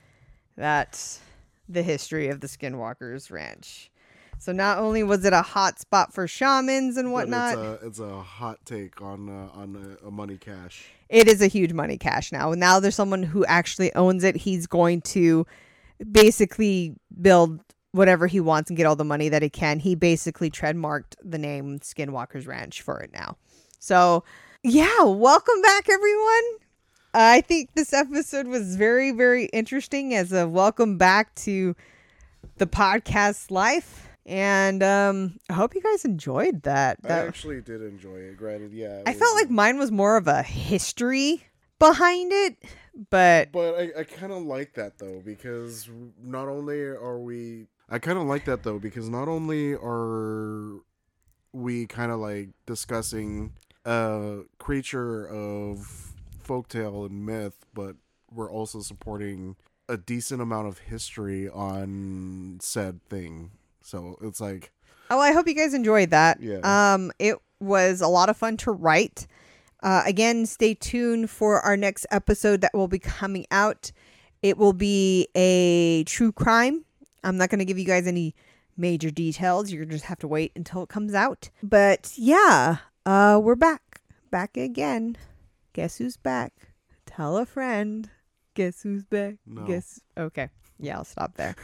That's the history of the Skinwalkers Ranch. So not only was it a hot spot for shamans and whatnot, But it's a, it's a hot take on uh, on a, a money cache. it is a huge money cache now. Now there's someone who actually owns it. He's going to basically build whatever he wants and get all the money that he can. He basically trademarked the name Skinwalker's Ranch for it now. So yeah, welcome back, everyone. I think this episode was very, very interesting as a welcome back to the podcast life. And um, I hope you guys enjoyed that. that I actually did enjoy it. Granted, yeah. it I was, felt like mine was more of a history behind it, but But I, I kind of like that, though, because not only are we... I kind of like that, though, because not only are we kind of like discussing a creature of folktale and myth, but we're also supporting a decent amount of history on said thing. So it's like, oh, I hope you guys enjoyed that. Yeah. Um, it was a lot of fun to write. Uh, again, stay tuned for our next episode that will be coming out. It will be a true crime. I'm not going to give you guys any major details. You're going to just have to wait until it comes out. But yeah, uh, we're back. Back again. Guess who's back? Tell a friend. Guess who's back? No. Guess. Okay. Yeah, I'll stop there.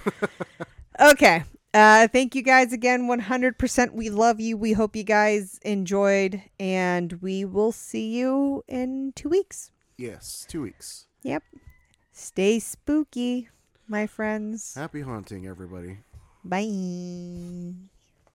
Okay. Uh, thank you guys again. one hundred percent. We love you. We hope you guys enjoyed. And we will see you in two weeks. yes, two weeks. Yep. Stay spooky, my friends. Happy haunting, everybody. Bye.